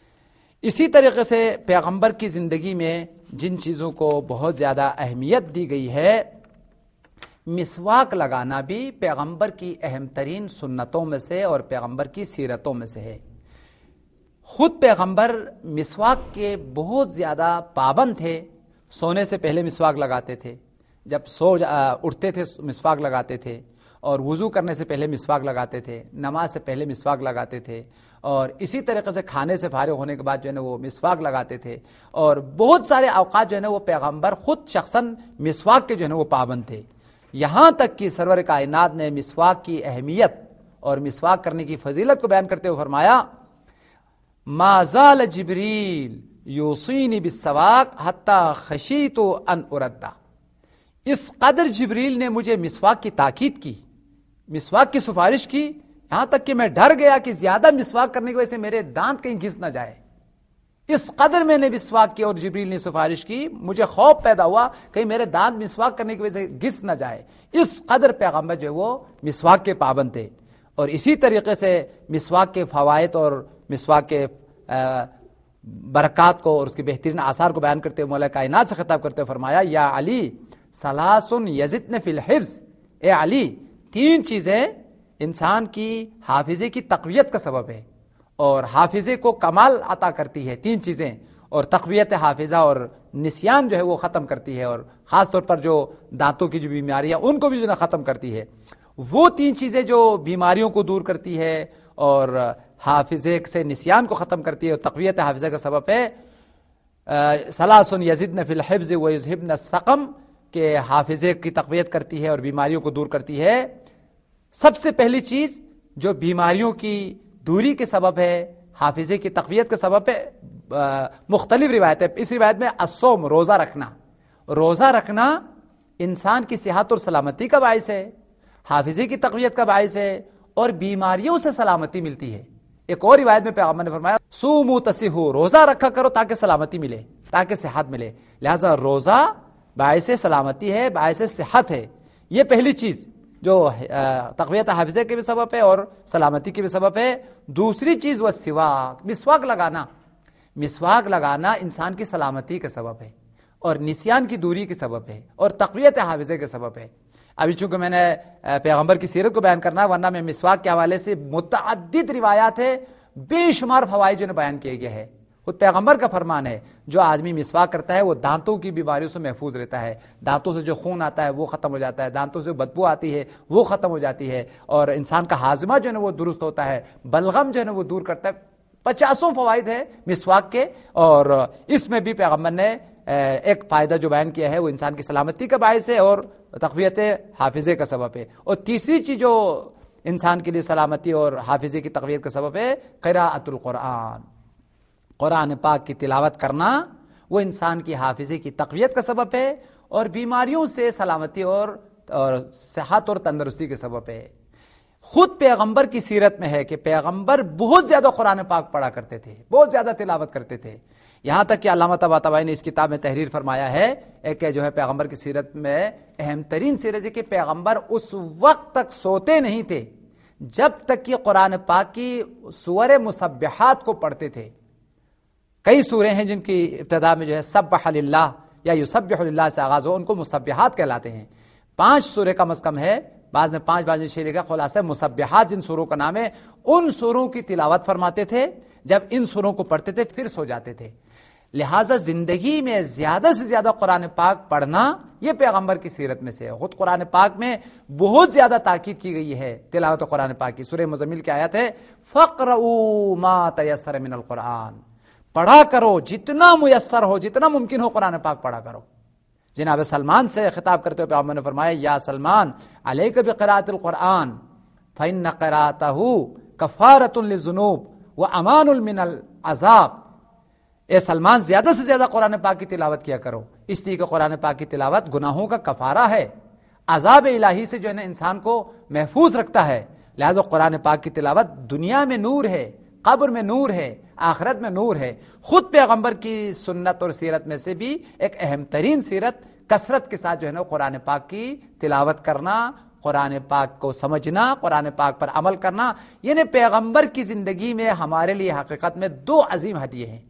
اسی طریقے سے پیغمبر کی زندگی میں جن چیزوں کو بہت زیادہ اہمیت دی گئی ہے، مسواک لگانا بھی پیغمبر کی اہم ترین سنتوں میں سے اور پیغمبر کی سیرتوں میں سے ہے۔ خود پیغمبر مسواک کے بہت زیادہ پابند تھے، سونے سے پہلے مسواک لگاتے تھے، جب سو اٹھتے تھے مسواک لگاتے تھے، اور وضو کرنے سے پہلے مسواک لگاتے تھے، نماز سے پہلے مسواک لگاتے تھے، اور اسی طریقے سے کھانے سے فارغ ہونے کے بعد جو ہے نا وہ مسواک لگاتے تھے، اور بہت سارے اوقات جو ہے نا وہ پیغمبر خود شخصاً مسواک کے جو ہے نا وہ پابند تھے۔ یہاں تک کہ سرور کائنات نے مسواک کی اہمیت اور مسواک کرنے کی فضیلت کو بیان کرتے ہوئے فرمایا، ما زال جبریل یوصینی بالسواک حتی خشیت ان اردہ، اس قدر جبریل نے مجھے مسواک کی تاکید کی، مسواک کی سفارش کی، یہاں تک کہ میں ڈر گیا کہ زیادہ مسواک کرنے کی وجہ سے میرے دانت کہیں گھس نہ جائے۔ اس قدر میں نے مسواک کی اور جبریل نے سفارش کی، مجھے خوف پیدا ہوا کہیں میرے دانت مسواک کرنے کی وجہ سے گھس نہ جائے۔ اس قدر پیغمبر جو ہے وہ مسواک کے پابند تھے۔ اور اسی طریقے سے مسواک کے فوائد اور مسواک کے برکات کو اور اس کے بہترین آثار کو بیان کرتے ہوئے مولا کائنات سے خطاب کرتے ہوئے فرمایا یا علی ثلاث یزدن فی الحفظ، اے علی تین چیزیں انسان کی حافظے کی تقویت کا سبب ہے اور حافظے کو کمال عطا کرتی ہے. تین چیزیں، اور تقویت حافظہ اور نسیان جو ہے وہ ختم کرتی ہے، اور خاص طور پر جو دانتوں کی جو بیماریاں ان کو بھی جو ہے ختم کرتی ہے. وہ تین چیزیں جو بیماریوں کو دور کرتی ہے اور حافظے سے نسیان کو ختم کرتی ہے اور تقویت حافظہ کا سبب ہے. ثلاث یزدن فی الحفظ ویذہبن السقم، کہ حافظے کی تقویت کرتی ہے اور بیماریوں کو دور کرتی ہے. سب سے پہلی چیز جو بیماریوں کی دوری کے سبب ہے، حافظے کی تقویت کے سبب ہے، مختلف روایت ہے. اس روایت میں الصوم، روزہ رکھنا. روزہ رکھنا انسان کی صحت اور سلامتی کا باعث ہے، حافظے کی تقویت کا باعث ہے اور بیماریوں سے سلامتی ملتی ہے. ایک اور روایت میں پیغمبر نے فرمایا صوموا تصحوا، روزہ رکھا کرو تاکہ سلامتی ملے، تاکہ صحت ملے. لہذا روزہ باعث سلامتی ہے، باعث صحت ہے. یہ پہلی چیز جو تقویت حافظے کے بھی سبب ہے اور سلامتی کے بھی سبب ہے. دوسری چیز وہ سواک، مسواک لگانا. مسواک لگانا انسان کی سلامتی کے سبب ہے اور نسیان کی دوری کے سبب ہے اور تقویت حافظے کے سبب ہے. ابھی چونکہ میں نے پیغمبر کی سیرت کو بیان کرنا، ورنہ میں مسواک کے حوالے سے متعدد روایات ہے، بے شمار فوائد جو نے بیان کیے گئے ہیں. خود پیغمبر کا فرمان ہے جو آدمی مسواک کرتا ہے وہ دانتوں کی بیماریوں سے محفوظ رہتا ہے، دانتوں سے جو خون آتا ہے وہ ختم ہو جاتا ہے، دانتوں سے بدبو آتی ہے وہ ختم ہو جاتی ہے، اور انسان کا ہاضمہ جو ہے وہ درست ہوتا ہے، بلغم جو ہے وہ دور کرتا ہے. پچاسوں فوائد ہے مسواک کے، اور اس میں بھی پیغمبر نے ایک فائدہ جو بیان کیا ہے وہ انسان کی سلامتی کا باعث ہے اور تقویت حافظے کا سبب ہے. اور تیسری چیز جو انسان کے لیے سلامتی اور حافظے کی تقویت کا سبب ہے قراءۃ القرآن. قرآن پاک کی تلاوت کرنا وہ انسان کی حافظے کی تقویت کا سبب ہے اور بیماریوں سے سلامتی اور اور صحت اور تندرستی کے سبب ہے. خود پیغمبر کی سیرت میں ہے کہ پیغمبر بہت زیادہ قرآن پاک پڑھا کرتے تھے، بہت زیادہ تلاوت کرتے تھے. یہاں تک کہ علامہ طباطبائی نے اس کتاب میں تحریر فرمایا ہے ایک جو ہے پیغمبر کی سیرت میں اہم ترین سیرت ہے کہ پیغمبر اس وقت تک سوتے نہیں تھے جب تک کہ قرآن پاک کی سور مسبحات کو پڑھتے تھے. کئی سورے ہیں جن کی ابتدا میں جو ہے سبح للہ یا یسبح للہ سے آغاز ہو، ان کو مسبحات کہلاتے ہیں. پانچ سورے کم از کم ہے، بعض نے پانچ بعض نے چھ لکھا، خلاصہ مسبحات جن سوروں کا نام ہے ان سوروں کی تلاوت فرماتے تھے. جب ان سوروں کو پڑھتے تھے پھر سو جاتے تھے. لہٰذا زندگی میں زیادہ سے زیادہ قرآن پاک پڑھنا یہ پیغمبر کی سیرت میں سے ہے. خود قرآن پاک میں بہت زیادہ تاکید کی گئی ہے تلاوت قرآن پاک کی. سورہ مزمل کی آیت ہے فَقْرَؤُوا مَا تَيَسَّرَ مِنَ الْقُرْآنِ، پڑھا کرو جتنا میسر ہو، جتنا ممکن ہو قرآن پاک پڑھا کرو. جناب سلمان سے خطاب کرتے ہوئے پیغمبر نے فرمایا یا سلمان علیک بقراءۃ القرآن فإن قراءتہ کفارۃ للذنوب وامان من العذاب. اے سلمان زیادہ سے زیادہ قرآن پاک کی تلاوت کیا کرو، اس لیے کہ قرآن پاک کی تلاوت گناہوں کا کفارہ ہے، عذاب الہی سے جو ہے نا انسان کو محفوظ رکھتا ہے. لہذا قرآن پاک کی تلاوت دنیا میں نور ہے، قبر میں نور ہے، آخرت میں نور ہے. خود پیغمبر کی سنت اور سیرت میں سے بھی ایک اہم ترین سیرت کثرت کے ساتھ جو ہے نا قرآن پاک کی تلاوت کرنا، قرآن پاک کو سمجھنا، قرآن پاک پر عمل کرنا. یعنی پیغمبر کی زندگی میں ہمارے لیے حقیقت میں دو عظیم ہدیے ہیں.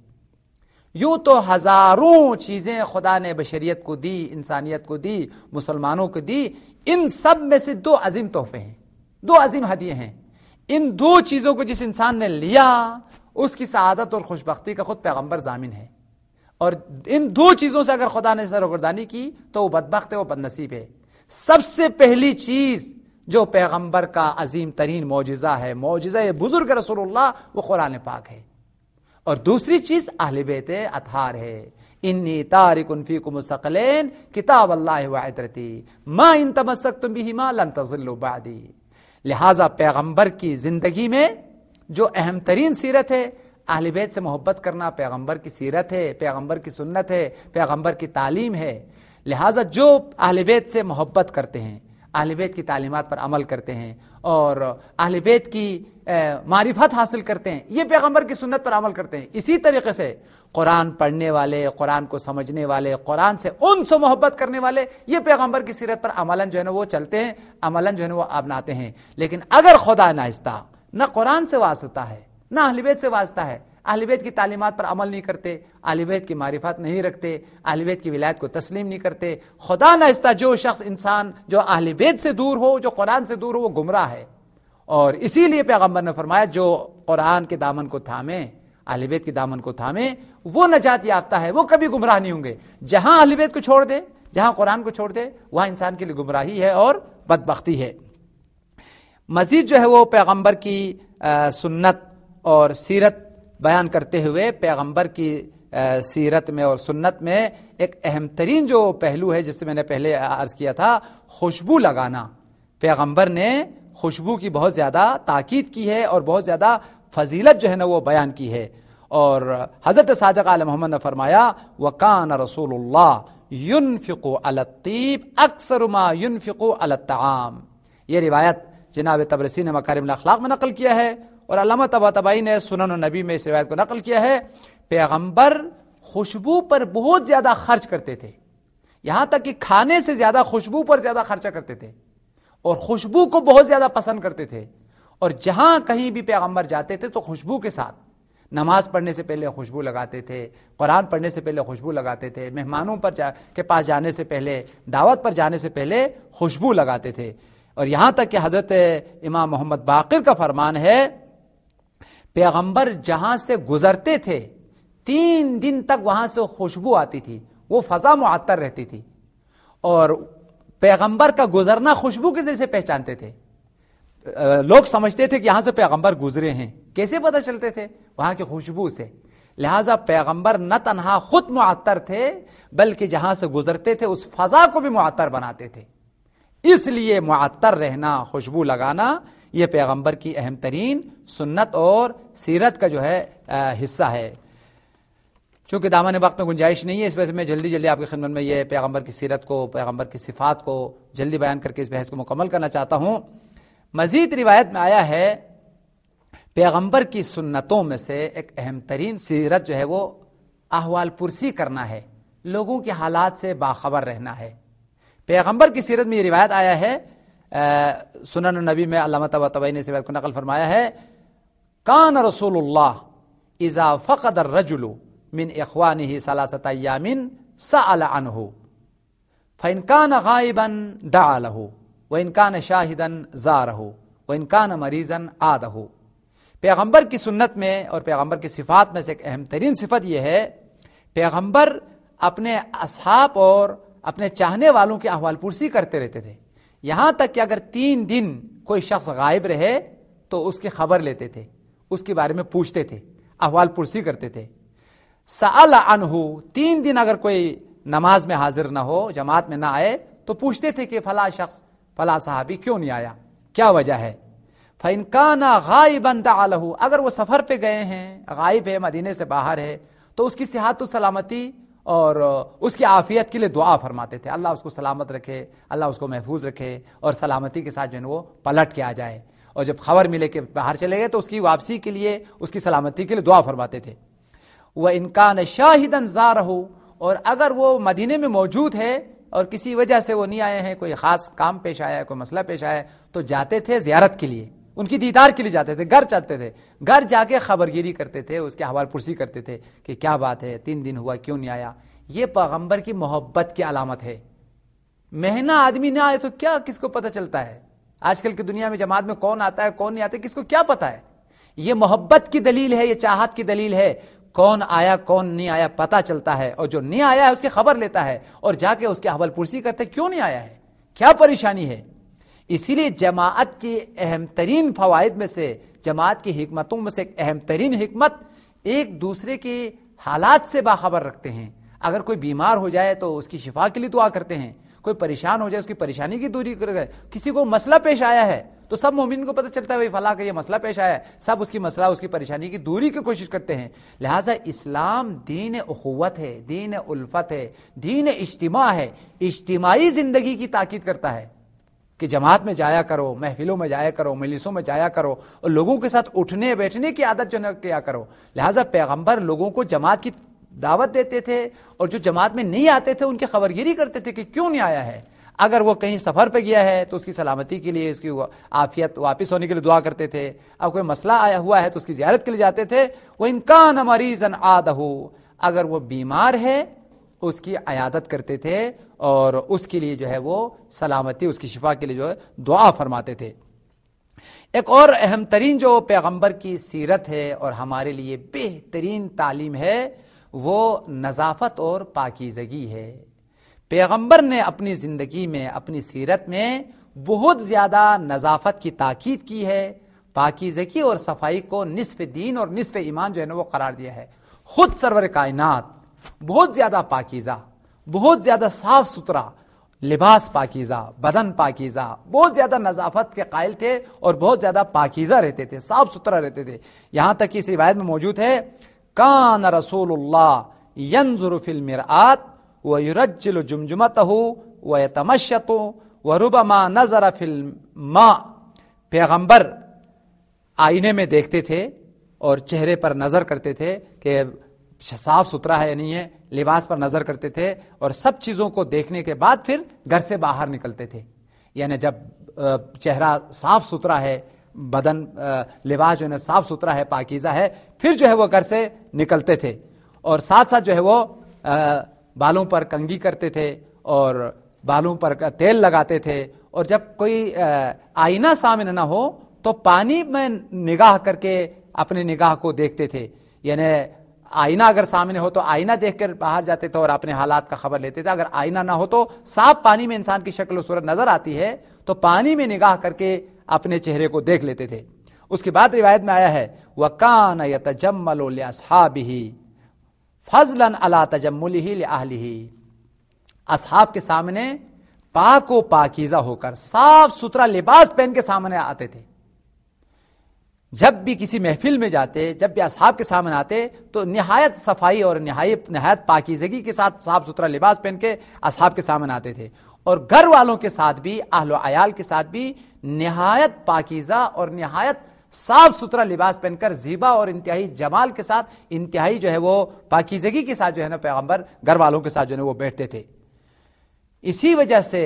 یوں تو ہزاروں چیزیں خدا نے بشریت کو دی، انسانیت کو دی، مسلمانوں کو دی. ان سب میں سے دو عظیم تحفے ہیں، دو عظیم ہدیے ہیں. ان دو چیزوں کو جس انسان نے لیا اس کی سعادت اور خوشبختی کا خود پیغمبر ضامن ہے. اور ان دو چیزوں سے اگر خدا نے سرگردانی کی تو وہ بدبخت ہے، وہ بد نصیب ہے. سب سے پہلی چیز جو پیغمبر کا عظیم ترین معجزہ ہے، معجزہ بزرگ رسول اللہ، وہ قرآن پاک ہے. اور دوسری چیز اہل بیت اطہار ہے. انی تارک فیکم الثقلین کتاب اللہ وعترتی ما ان تمسکتم بہما لن تضلوا بعدی. لہذا پیغمبر کی زندگی میں جو اہم ترین سیرت ہے اہل بیت سے محبت کرنا، پیغمبر کی سیرت ہے، پیغمبر کی سنت ہے، پیغمبر کی تعلیم ہے. لہذا جو اہل بیت سے محبت کرتے ہیں، اہل بیت کی تعلیمات پر عمل کرتے ہیں اور اہل بیت کی معرفت حاصل کرتے ہیں، یہ پیغمبر کی سنت پر عمل کرتے ہیں۔ اسی طریقے سے قرآن پڑھنے والے، قرآن کو سمجھنے والے، قرآن سے انس و محبت کرنے والے، یہ پیغمبر کی سیرت پر عملاً جو ہے نا وہ چلتے ہیں، عملاً جو ہے نا وہ اپناتے ہیں۔ لیکن اگر خدا ناہستہ نہ قرآن سے واسطہ ہے نہ اہل بیت سے واسطہ ہے، اہل بیت کی تعلیمات پر عمل نہیں کرتے، اہل بیت کی معرفت نہیں رکھتے، اہل بیت کی ولایت کو تسلیم نہیں کرتے، خدا ناہستہ جو شخص انسان جو اہل بیت سے دور ہو، جو قرآن سے دور ہو، وہ گمراہ ہے۔ اور اسی لیے پیغمبر نے فرمایا جو قرآن کے دامن کو تھامے، اہل بیت کے دامن کو تھامے، وہ نجات یافتہ ہے، وہ کبھی گمراہ نہیں ہوں گے۔ جہاں اہل بیت کو چھوڑ دے، جہاں قرآن کو چھوڑ دے، وہاں انسان کے لیے گمراہی ہے اور بدبختی ہے۔ مزید جو ہے وہ پیغمبر کی سنت اور سیرت بیان کرتے ہوئے پیغمبر کی سیرت میں اور سنت میں ایک اہم ترین جو پہلو ہے، جس سے میں نے پہلے عرض کیا تھا، خوشبو لگانا۔ پیغمبر نے خوشبو کی بہت زیادہ تاکید کی ہے اور بہت زیادہ فضیلت جو ہے نا وہ بیان کی ہے۔ اور حضرت صادق علیہ محمد نے فرمایا وَكَانَ رسول اللہ ينفق علی الطیب اکثر ما ينفق علی الطعام۔ یہ روایت جناب طبرسی نے مکارم الاخلاق میں نقل کیا ہے اور علامہ طباطبائی نے سنن النبی میں اس روایت کو نقل کیا ہے۔ پیغمبر خوشبو پر بہت زیادہ خرچ کرتے تھے، یہاں تک کہ کھانے سے زیادہ خوشبو پر زیادہ خرچہ کرتے تھے اور خوشبو کو بہت زیادہ پسند کرتے تھے۔ اور جہاں کہیں بھی پیغمبر جاتے تھے تو خوشبو کے ساتھ، نماز پڑھنے سے پہلے خوشبو لگاتے تھے، قرآن پڑھنے سے پہلے خوشبو لگاتے تھے، مہمانوں پر جا کے پاس جانے سے پہلے، دعوت پر جانے سے پہلے خوشبو لگاتے تھے۔ اور یہاں تک کہ حضرت امام محمد باقر کا فرمان ہے پیغمبر جہاں سے گزرتے تھے تین دن تک وہاں سے خوشبو آتی تھی، وہ فضا معطر رہتی تھی اور پیغمبر کا گزرنا خوشبو کے ذریعے سے پہچانتے تھے۔ لوگ سمجھتے تھے کہ یہاں سے پیغمبر گزرے ہیں، کیسے پتہ چلتے تھے؟ وہاں کی خوشبو سے۔ لہٰذا پیغمبر نہ تنہا خود معطر تھے بلکہ جہاں سے گزرتے تھے اس فضا کو بھی معطر بناتے تھے۔ اس لیے معطر رہنا، خوشبو لگانا، یہ پیغمبر کی اہم ترین سنت اور سیرت کا جو ہے حصہ ہے۔ چونکہ دامن وقت میں گنجائش نہیں ہے، اس وجہ سے میں جلدی جلدی آپ کی خدمت میں یہ پیغمبر کی سیرت کو، پیغمبر کی صفات کو جلدی بیان کر کے اس بحث کو مکمل کرنا چاہتا ہوں۔ مزید روایت میں آیا ہے پیغمبر کی سنتوں میں سے ایک اہم ترین سیرت جو ہے وہ احوال پرسی کرنا ہے، لوگوں کے حالات سے باخبر رہنا ہے۔ پیغمبر کی سیرت میں یہ روایت آیا ہے، سنن النبی میں علامہ طباطبائی نے اس روایت کو نقل فرمایا ہے، کان رسول اللہ اذا فقد الرجل من اخوانه ثلاثة ایام سأل عنه فإن كان غائبا دعا له وإن كان شاهدا زاره وإن كان مريضا عاده۔ پیغمبر کی سنت میں اور پیغمبر کی صفات میں سے ایک اہم ترین صفت یہ ہے، پیغمبر اپنے اصحاب اور اپنے چاہنے والوں کے احوال پرسی کرتے رہتے تھے، یہاں تک کہ اگر تین دن کوئی شخص غائب رہے تو اس کی خبر لیتے تھے، اس کے بارے میں پوچھتے تھے، احوال پرسی کرتے تھے۔ سأل عنہ، تین دن اگر کوئی نماز میں حاضر نہ ہو، جماعت میں نہ آئے تو پوچھتے تھے کہ فلاں شخص، فلاں صحابی کیوں نہیں آیا، کیا وجہ ہے؟ فإن كان غائبا دعا له، اگر وہ سفر پہ گئے ہیں، غائب ہے، مدینے سے باہر ہے، تو اس کی صحت و سلامتی اور اس کی عافیت کے لیے دعا فرماتے تھے، اللہ اس کو سلامت رکھے، اللہ اس کو محفوظ رکھے اور سلامتی کے ساتھ جو ہے وہ پلٹ کے آ جائے۔ اور جب خبر ملے کہ باہر چلے گئے تو اس کی واپسی کے لیے، اس کی سلامتی کے لیے دعا فرماتے تھے۔ وَإِن كَانَ شَاهِدًا زَارَهُ، اور اگر وہ مدینے میں موجود ہے اور کسی وجہ سے وہ نہیں آئے ہیں، کوئی خاص کام پیش آیا ہے، کوئی مسئلہ پیش آیا ہے، تو جاتے تھے زیارت کے لیے، ان کی دیدار کے لیے جاتے تھے، گھر چلتے تھے، گھر جا کے خبر گیری کرتے تھے، اس کے احوال پرسی کرتے تھے کہ کیا بات ہے، تین دن ہوا کیوں نہیں آیا۔ یہ پیغمبر کی محبت کی علامت ہے۔ مہینہ آدمی نہ آئے تو کیا کس کو پتہ چلتا ہے؟ آج کل کی دنیا میں جماعت میں کون آتا ہے کون نہیں آتا ہے کس کو کیا پتا ہے؟ یہ محبت کی دلیل ہے، یہ چاہت کی دلیل ہے۔ کون آیا کون نہیں آیا پتا چلتا ہے، اور جو نہیں آیا ہے اس کی خبر لیتا ہے اور جا کے اس کے احوال پرسی کرتے کیوں نہیں آیا ہے، کیا پریشانی ہے۔ اسی لیے جماعت کی اہم ترین فوائد میں سے، جماعت کی حکمتوں میں سے ایک اہم ترین حکمت، ایک دوسرے کے حالات سے باخبر رکھتے ہیں۔ اگر کوئی بیمار ہو جائے تو اس کی شفا کے لیے دعا کرتے ہیں، کوئی پریشان ہو جائے اس کی پریشانی کی دوری کر گئے، کسی کو مسئلہ پیش آیا ہے تو سب مومن کو پتہ چلتا ہے بھائی فلاں کا یہ مسئلہ پیش آیا ہے، سب اس کی مسئلہ اس کی پریشانی کی دوری کی کوشش کرتے ہیں۔ لہٰذا اسلام دین اخوت ہے، دین الفت ہے، دین اجتماع ہے، اجتماعی زندگی کی تاکید کرتا ہے۔ کہ جماعت میں جایا کرو، محفلوں میں جایا کرو، مجلسوں میں جایا کرو، اور لوگوں کے ساتھ اٹھنے بیٹھنے کی عادت جو نہ کیا کرو۔ لہٰذا پیغمبر لوگوں کو جماعت کی دعوت دیتے تھے، اور جو جماعت میں نہیں آتے تھے ان کی خبرگیری کرتے تھے کہ کیوں نہیں آیا ہے۔ اگر وہ کہیں سفر پہ گیا ہے تو اس کی سلامتی کے لیے، اس کی عافیت واپس ہونے کے لیے دعا کرتے تھے۔ اب کوئی مسئلہ آیا ہوا ہے تو اس کی زیارت کے لیے جاتے تھے۔ وَإِن كَانَ مَرِيضًا عَادَهُ، اگر وہ بیمار ہے اس کی عیادت کرتے تھے، اور اس کے لیے جو ہے وہ سلامتی، اس کی شفا کے لیے جو ہے دعا فرماتے تھے۔ ایک اور اہم ترین جو پیغمبر کی سیرت ہے اور ہمارے لیے بہترین تعلیم ہے، وہ نظافت اور پاکیزگی ہے۔ پیغمبر نے اپنی زندگی میں، اپنی سیرت میں بہت زیادہ نظافت کی تاکید کی ہے، پاکیزگی اور صفائی کو نصف دین اور نصف ایمان جو ہے نا وہ قرار دیا ہے۔ خود سرور کائنات بہت زیادہ پاکیزہ، بہت زیادہ صاف ستھرا، لباس پاکیزہ، بدن پاکیزہ، بہت زیادہ نظافت کے قائل تھے اور بہت زیادہ پاکیزہ رہتے تھے، صاف ستھرا رہتے تھے۔ یہاں تک کہ اس روایت میں موجود ہے، کان رسول اللہ ینظر فی المرآۃ ویرجل جمجمتہ ویتمشط وربما نظر فی الماء، پیغمبر آئینے میں دیکھتے تھے اور چہرے پر نظر کرتے تھے کہ صاف ستھرا ہے یا نہیں ہے، لباس پر نظر کرتے تھے، اور سب چیزوں کو دیکھنے کے بعد پھر گھر سے باہر نکلتے تھے۔ یعنی جب چہرہ صاف ستھرا ہے، بدن لباس جو ہے صاف ستھرا ہے، پاکیزہ ہے، پھر جو ہے وہ گھر سے نکلتے تھے، اور ساتھ ساتھ جو ہے وہ بالوں پر کنگھی کرتے تھے اور بالوں پر تیل لگاتے تھے، اور جب کوئی آئینہ سامنے نہ ہو تو پانی میں نگاہ کر کے اپنے نگاہ کو دیکھتے تھے۔ یعنی آئینہ اگر سامنے ہو تو آئینہ دیکھ کر باہر جاتے تھے اور اپنے حالات کا خبر لیتے تھے۔ اگر آئینہ نہ ہو تو صاف پانی میں انسان کی شکل و صورت نظر آتی ہے تو پانی میں نگاہ کر کے اپنے چہرے کو دیکھ لیتے تھے۔ اس کے بعد روایت میں آیا ہے وَكَانَ يَتَجَمَّلُ لِأَصْحَابِهِ فَضْلًا عَلَى تَجَمُّلِهِ لِأَهْلِهِ، اصحاب کے سامنے پاک و پاکیزہ ہو کر صاف ستھرا لباس پہن کے سامنے آتے تھے۔ جب بھی کسی محفل میں جاتے، جب بھی اصحاب کے سامنے آتے تو نہایت صفائی اور نہایت نہایت پاکیزگی کے ساتھ صاف ستھرا لباس پہن کے اصحاب کے سامنے آتے تھے، اور گھر والوں کے ساتھ بھی، اہل و عیال کے ساتھ بھی نہایت پاکیزہ اور نہایت صاف ستھرا لباس پہن کر زیبا اور انتہائی جمال کے ساتھ، انتہائی جو ہے وہ پاکیزگی کے ساتھ جو ہے نا پیغمبر گھر والوں کے ساتھ جو ہے وہ بیٹھتے تھے۔ اسی وجہ سے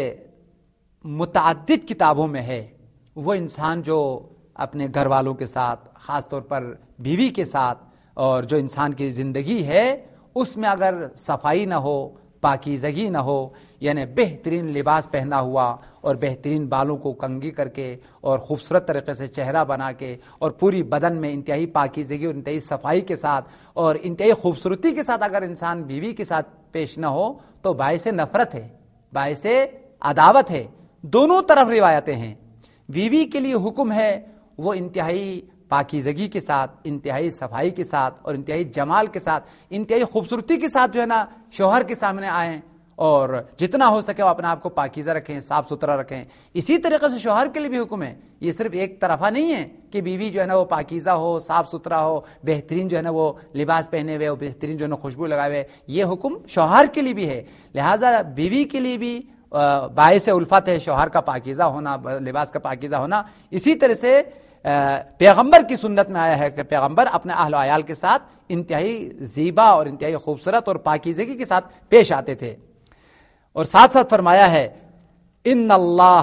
متعدد کتابوں میں ہے وہ انسان جو اپنے گھر والوں کے ساتھ، خاص طور پر بیوی کے ساتھ، اور جو انسان کی زندگی ہے اس میں اگر صفائی نہ ہو، پاکیزگی نہ ہو، یعنی بہترین لباس پہنا ہوا اور بہترین بالوں کو کنگھی کر کے اور خوبصورت طریقے سے چہرہ بنا کے اور پوری بدن میں انتہائی پاکیزگی اور انتہائی صفائی کے ساتھ اور انتہائی خوبصورتی کے ساتھ اگر انسان بیوی کے ساتھ پیش نہ ہو تو باعث نفرت ہے، باعث عداوت ہے۔ دونوں طرف روایتیں ہیں۔ بیوی کے لیے حکم ہے وہ انتہائی پاکیزگی کے ساتھ، انتہائی صفائی کے ساتھ اور انتہائی جمال کے ساتھ، انتہائی خوبصورتی کے ساتھ جو ہے نا شوہر کے سامنے آئیں، اور جتنا ہو سکے وہ اپنے آپ کو پاکیزہ رکھیں، صاف ستھرا رکھیں۔ اسی طریقے سے شوہر کے لیے بھی حکم ہے، یہ صرف ایک طرفہ نہیں ہے کہ بیوی جو ہے نا وہ پاکیزہ ہو، صاف ستھرا ہو، بہترین جو ہے نا وہ لباس پہنے ہوئے ہو، بہترین جو ہے نا خوشبو لگائے ہوئے، یہ حکم شوہر کے لیے بھی ہے۔ لہٰذا بیوی کے لیے بھی باعث الفت ہے شوہر کا پاکیزہ ہونا، لباس کا پاکیزہ ہونا۔ اسی طرح سے پیغمبر کی سنت میں آیا ہے کہ پیغمبر اپنے اہل و عیال کے ساتھ انتہائی زیبا اور انتہائی خوبصورت اور پاکیزگی کے ساتھ پیش آتے تھے، اور ساتھ ساتھ فرمایا ہے ان اللہ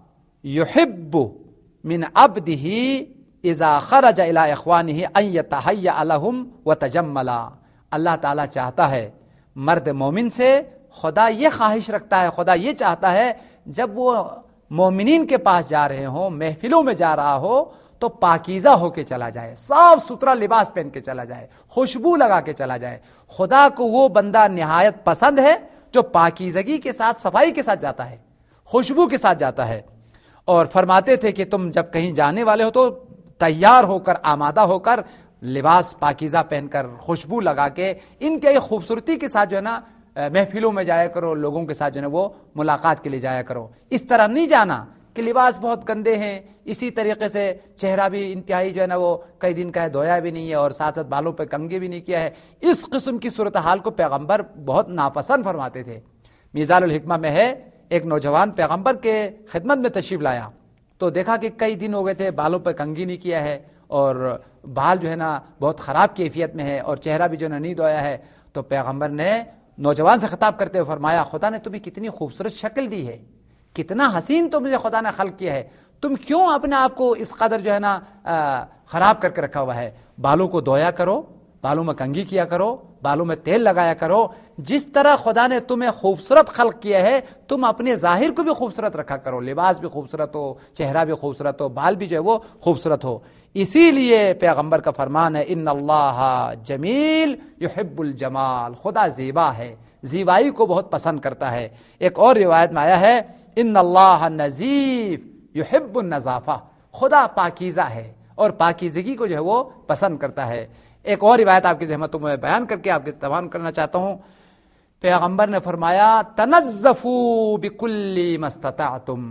یحب من عبدہ اذا خرج الی اخوانہ ان یتہیأ لہم وتجملا، اللہ تعالیٰ چاہتا ہے مرد مومن سے، خدا یہ خواہش رکھتا ہے، خدا یہ چاہتا ہے جب وہ مومنین کے پاس جا رہے ہوں، محفلوں میں جا رہا ہو تو پاکیزہ ہو کے چلا جائے، صاف ستھرا لباس پہن کے چلا جائے، خوشبو لگا کے چلا جائے۔ خدا کو وہ بندہ نہایت پسند ہے جو پاکیزگی کے ساتھ، صفائی کے ساتھ جاتا ہے، خوشبو کے ساتھ جاتا ہے۔ اور فرماتے تھے کہ تم جب کہیں جانے والے ہو تو تیار ہو کر، آمادہ ہو کر، لباس پاکیزہ پہن کر، خوشبو لگا کے، انتہائی خوبصورتی کے ساتھ جو ہے نا محفلوں میں جایا کرو، لوگوں کے ساتھ جو ہے وہ ملاقات کے لیے جایا کرو۔ اس طرح نہیں جانا کہ لباس بہت گندے ہیں، اسی طریقے سے چہرہ بھی انتہائی جو ہے نا وہ کئی دن کا ہے، دھویا بھی نہیں ہے، اور ساتھ ساتھ بالوں پہ کنگھی بھی نہیں کیا ہے۔ اس قسم کی صورتحال کو پیغمبر بہت ناپسند فرماتے تھے۔ میزان الحکمہ میں ہے ایک نوجوان پیغمبر کے خدمت میں تشریف لایا تو دیکھا کہ کئی دن ہو گئے تھے بالوں پہ کنگھی نہیں کیا ہے اور بال جو ہے نا بہت خراب کیفیت میں ہے اور چہرہ بھی جو ہے نا نہیں دھویا ہے. تو پیغمبر نے نوجوان سے خطاب کرتے ہوئے فرمایا خدا نے تمہیں کتنی خوبصورت شکل دی ہے, کتنا حسین تمہیں خدا نے خلق کیا ہے, تم کیوں اپنے آپ کو اس قدر جو ہے نا خراب کر کے رکھا ہوا ہے. بالوں کو دھویا کرو, بالوں میں کنگھی کیا کرو, بالوں میں تیل لگایا کرو. جس طرح خدا نے تمہیں خوبصورت خلق کیا ہے تم اپنے ظاہر کو بھی خوبصورت رکھا کرو, لباس بھی خوبصورت ہو, چہرہ بھی خوبصورت ہو, بال بھی جو ہے وہ خوبصورت ہو. اسی لیے پیغمبر کا فرمان ہے ان اللہ جمیل یحب الجمال, خدا زیبا ہے, زیبائی کو بہت پسند کرتا ہے. ایک اور روایت میں آیا ہے ان اللہ نظیف یحب النظافہ, خدا پاکیزہ ہے اور پاکیزگی کو جو ہے وہ پسند کرتا ہے. ایک اور روایت آپ کی ذہمتوں میں بیان کر کے آپ کے تمام کرنا چاہتا ہوں. پیغمبر نے فرمایا تنظفوا بکل ما استطعتم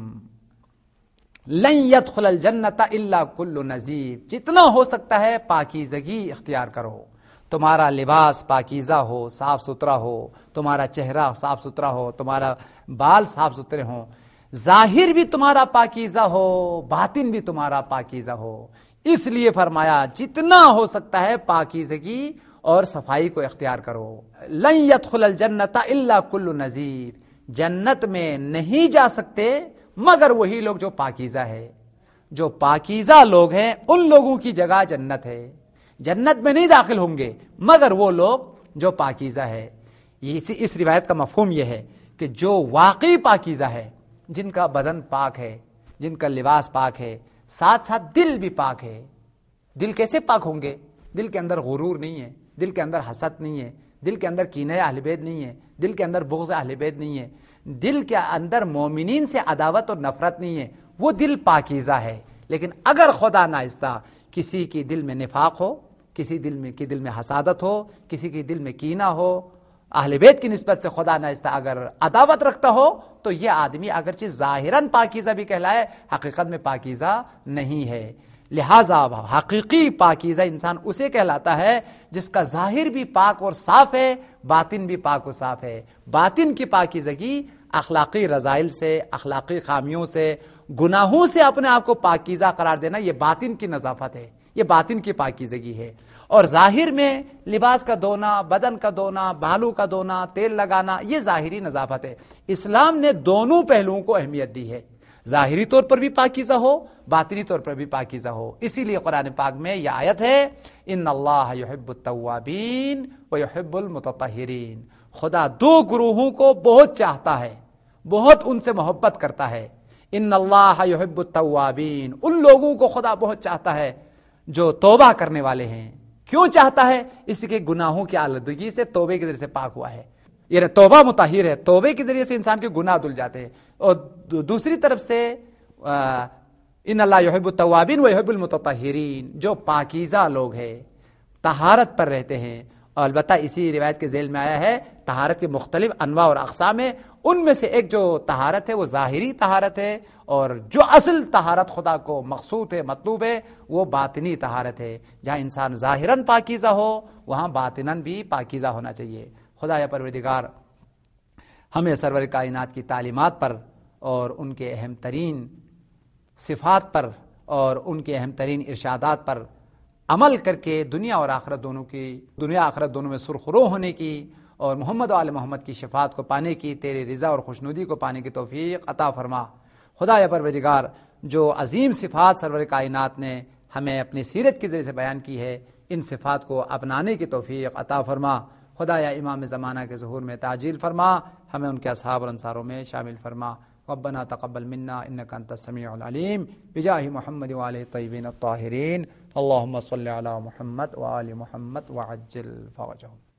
لن يدخل الجنت الا کل نظیف, جتنا ہو سکتا ہے پاکیزگی اختیار کرو. تمہارا لباس پاکیزہ ہو, صاف ستھرا ہو, تمہارا چہرہ صاف ستھرا ہو, تمہارا بال صاف ستھرے ہوں, ظاہر بھی تمہارا پاکیزہ ہو, باطن بھی تمہارا پاکیزہ ہو. اس لیے فرمایا جتنا ہو سکتا ہے پاکیزگی اور صفائی کو اختیار کرو. لن يدخل الجنت الا کل نظیف, جنت میں نہیں جا سکتے مگر وہی لوگ جو پاکیزہ ہے. جو پاکیزہ لوگ ہیں ان لوگوں کی جگہ جنت ہے. جنت میں نہیں داخل ہوں گے مگر وہ لوگ جو پاکیزہ ہے. اس روایت کا مفہوم یہ ہے کہ جو واقعی پاکیزہ ہے, جن کا بدن پاک ہے, جن کا لباس پاک ہے, ساتھ ساتھ دل بھی پاک ہے. دل کیسے پاک ہوں گے؟ دل کے اندر غرور نہیں ہے, دل کے اندر حسد نہیں ہے, دل کے اندر کینہ اہل بیت نہیں ہے, دل کے اندر بغض اہل بیت نہیں ہے, دل کے اندر مومنین سے عداوت اور نفرت نہیں ہے. وہ دل پاکیزہ ہے. لیکن اگر خدا ناخواستہ کسی کے دل میں نفاق ہو, کسی دل میں کی دل میں حسادت ہو, کسی کے دل میں کینہ ہو, اہل بیت کی نسبت سے خدا ناخواستہ اگر عداوت رکھتا ہو تو یہ آدمی اگرچہ ظاہراً پاکیزہ بھی کہلائے حقیقت میں پاکیزہ نہیں ہے. لہذا حقیقی پاکیزہ انسان اسے کہلاتا ہے جس کا ظاہر بھی پاک اور صاف ہے, باطن بھی پاک اور صاف ہے. باطن کی پاکیزگی اخلاقی رذائل سے, اخلاقی خامیوں سے, گناہوں سے اپنے آپ کو پاکیزہ قرار دینا, یہ باطن کی نظافت ہے, یہ باطن کی پاکیزگی ہے. اور ظاہر میں لباس کا دھونا, بدن کا دھونا, بالوں کا دھونا, تیل لگانا, یہ ظاہری نظافت ہے. اسلام نے دونوں پہلوؤں کو اہمیت دی ہے, ظاہری طور پر بھی پاکیزہ ہو, باطنی طور پر بھی پاکیزہ ہو. اسی لیے قرآن پاک میں یہ آیت ہے ان اللہ یحب التوابین ویحب المتطہرین, خدا دو گروہوں کو بہت چاہتا ہے, بہت ان سے محبت کرتا ہے. ان اللہ یحب التوابین, ان لوگوں کو خدا بہت چاہتا ہے جو توبہ کرنے والے ہیں. کیوں چاہتا ہے؟ اس کے گناہوں کی آلودگی سے توبے کے ذریعے سے پاک ہوا ہے. یہ توبہ مطہر ہے, توبے کے ذریعے سے انسان کے گناہ دھل جاتے ہیں. اور دوسری طرف سے ان اللہ یحب التوابین ویحب المتطہرین, جو پاکیزہ لوگ ہیں, طہارت پر رہتے ہیں. اور البتہ اسی روایت کے ذیل میں آیا ہے طہارت کے مختلف انواع اور اقسام ہیں. ان میں سے ایک جو طہارت ہے وہ ظاہری طہارت ہے, اور جو اصل طہارت خدا کو مقصود ہے, مطلوب ہے, وہ باطنی طہارت ہے. جہاں انسان ظاہراً پاکیزہ ہو وہاں باطناً بھی پاکیزہ ہونا چاہیے. خدا یا پروردگار ہمیں سرور کائنات کی تعلیمات پر اور ان کے اہم ترین صفات پر اور ان کے اہم ترین ارشادات پر عمل کر کے دنیا اور آخرت دونوں کی دنیا آخرت دونوں میں سرخرو ہونے کی اور محمد و آل محمد کی شفاعت کو پانے کی, تیرے رضا اور خوشنودی کو پانے کی توفیق عطا فرما. خدا یا پروردگار جو عظیم صفات سرور کائنات نے ہمیں اپنی سیرت کے ذریعے سے بیان کی ہے, ان صفات کو اپنانے کی توفیق عطا فرما. خدا یا امام زمانہ کے ظہور میں تعجیل فرما, ہمیں ان کے اصحاب اور انصاروں میں شامل فرما. ربنا تقبل منا انك انت السميع العليم بجاه محمد وآله الطيبين الطاهرين. اللهم صل على محمد وآل محمد وعجل فرجهم.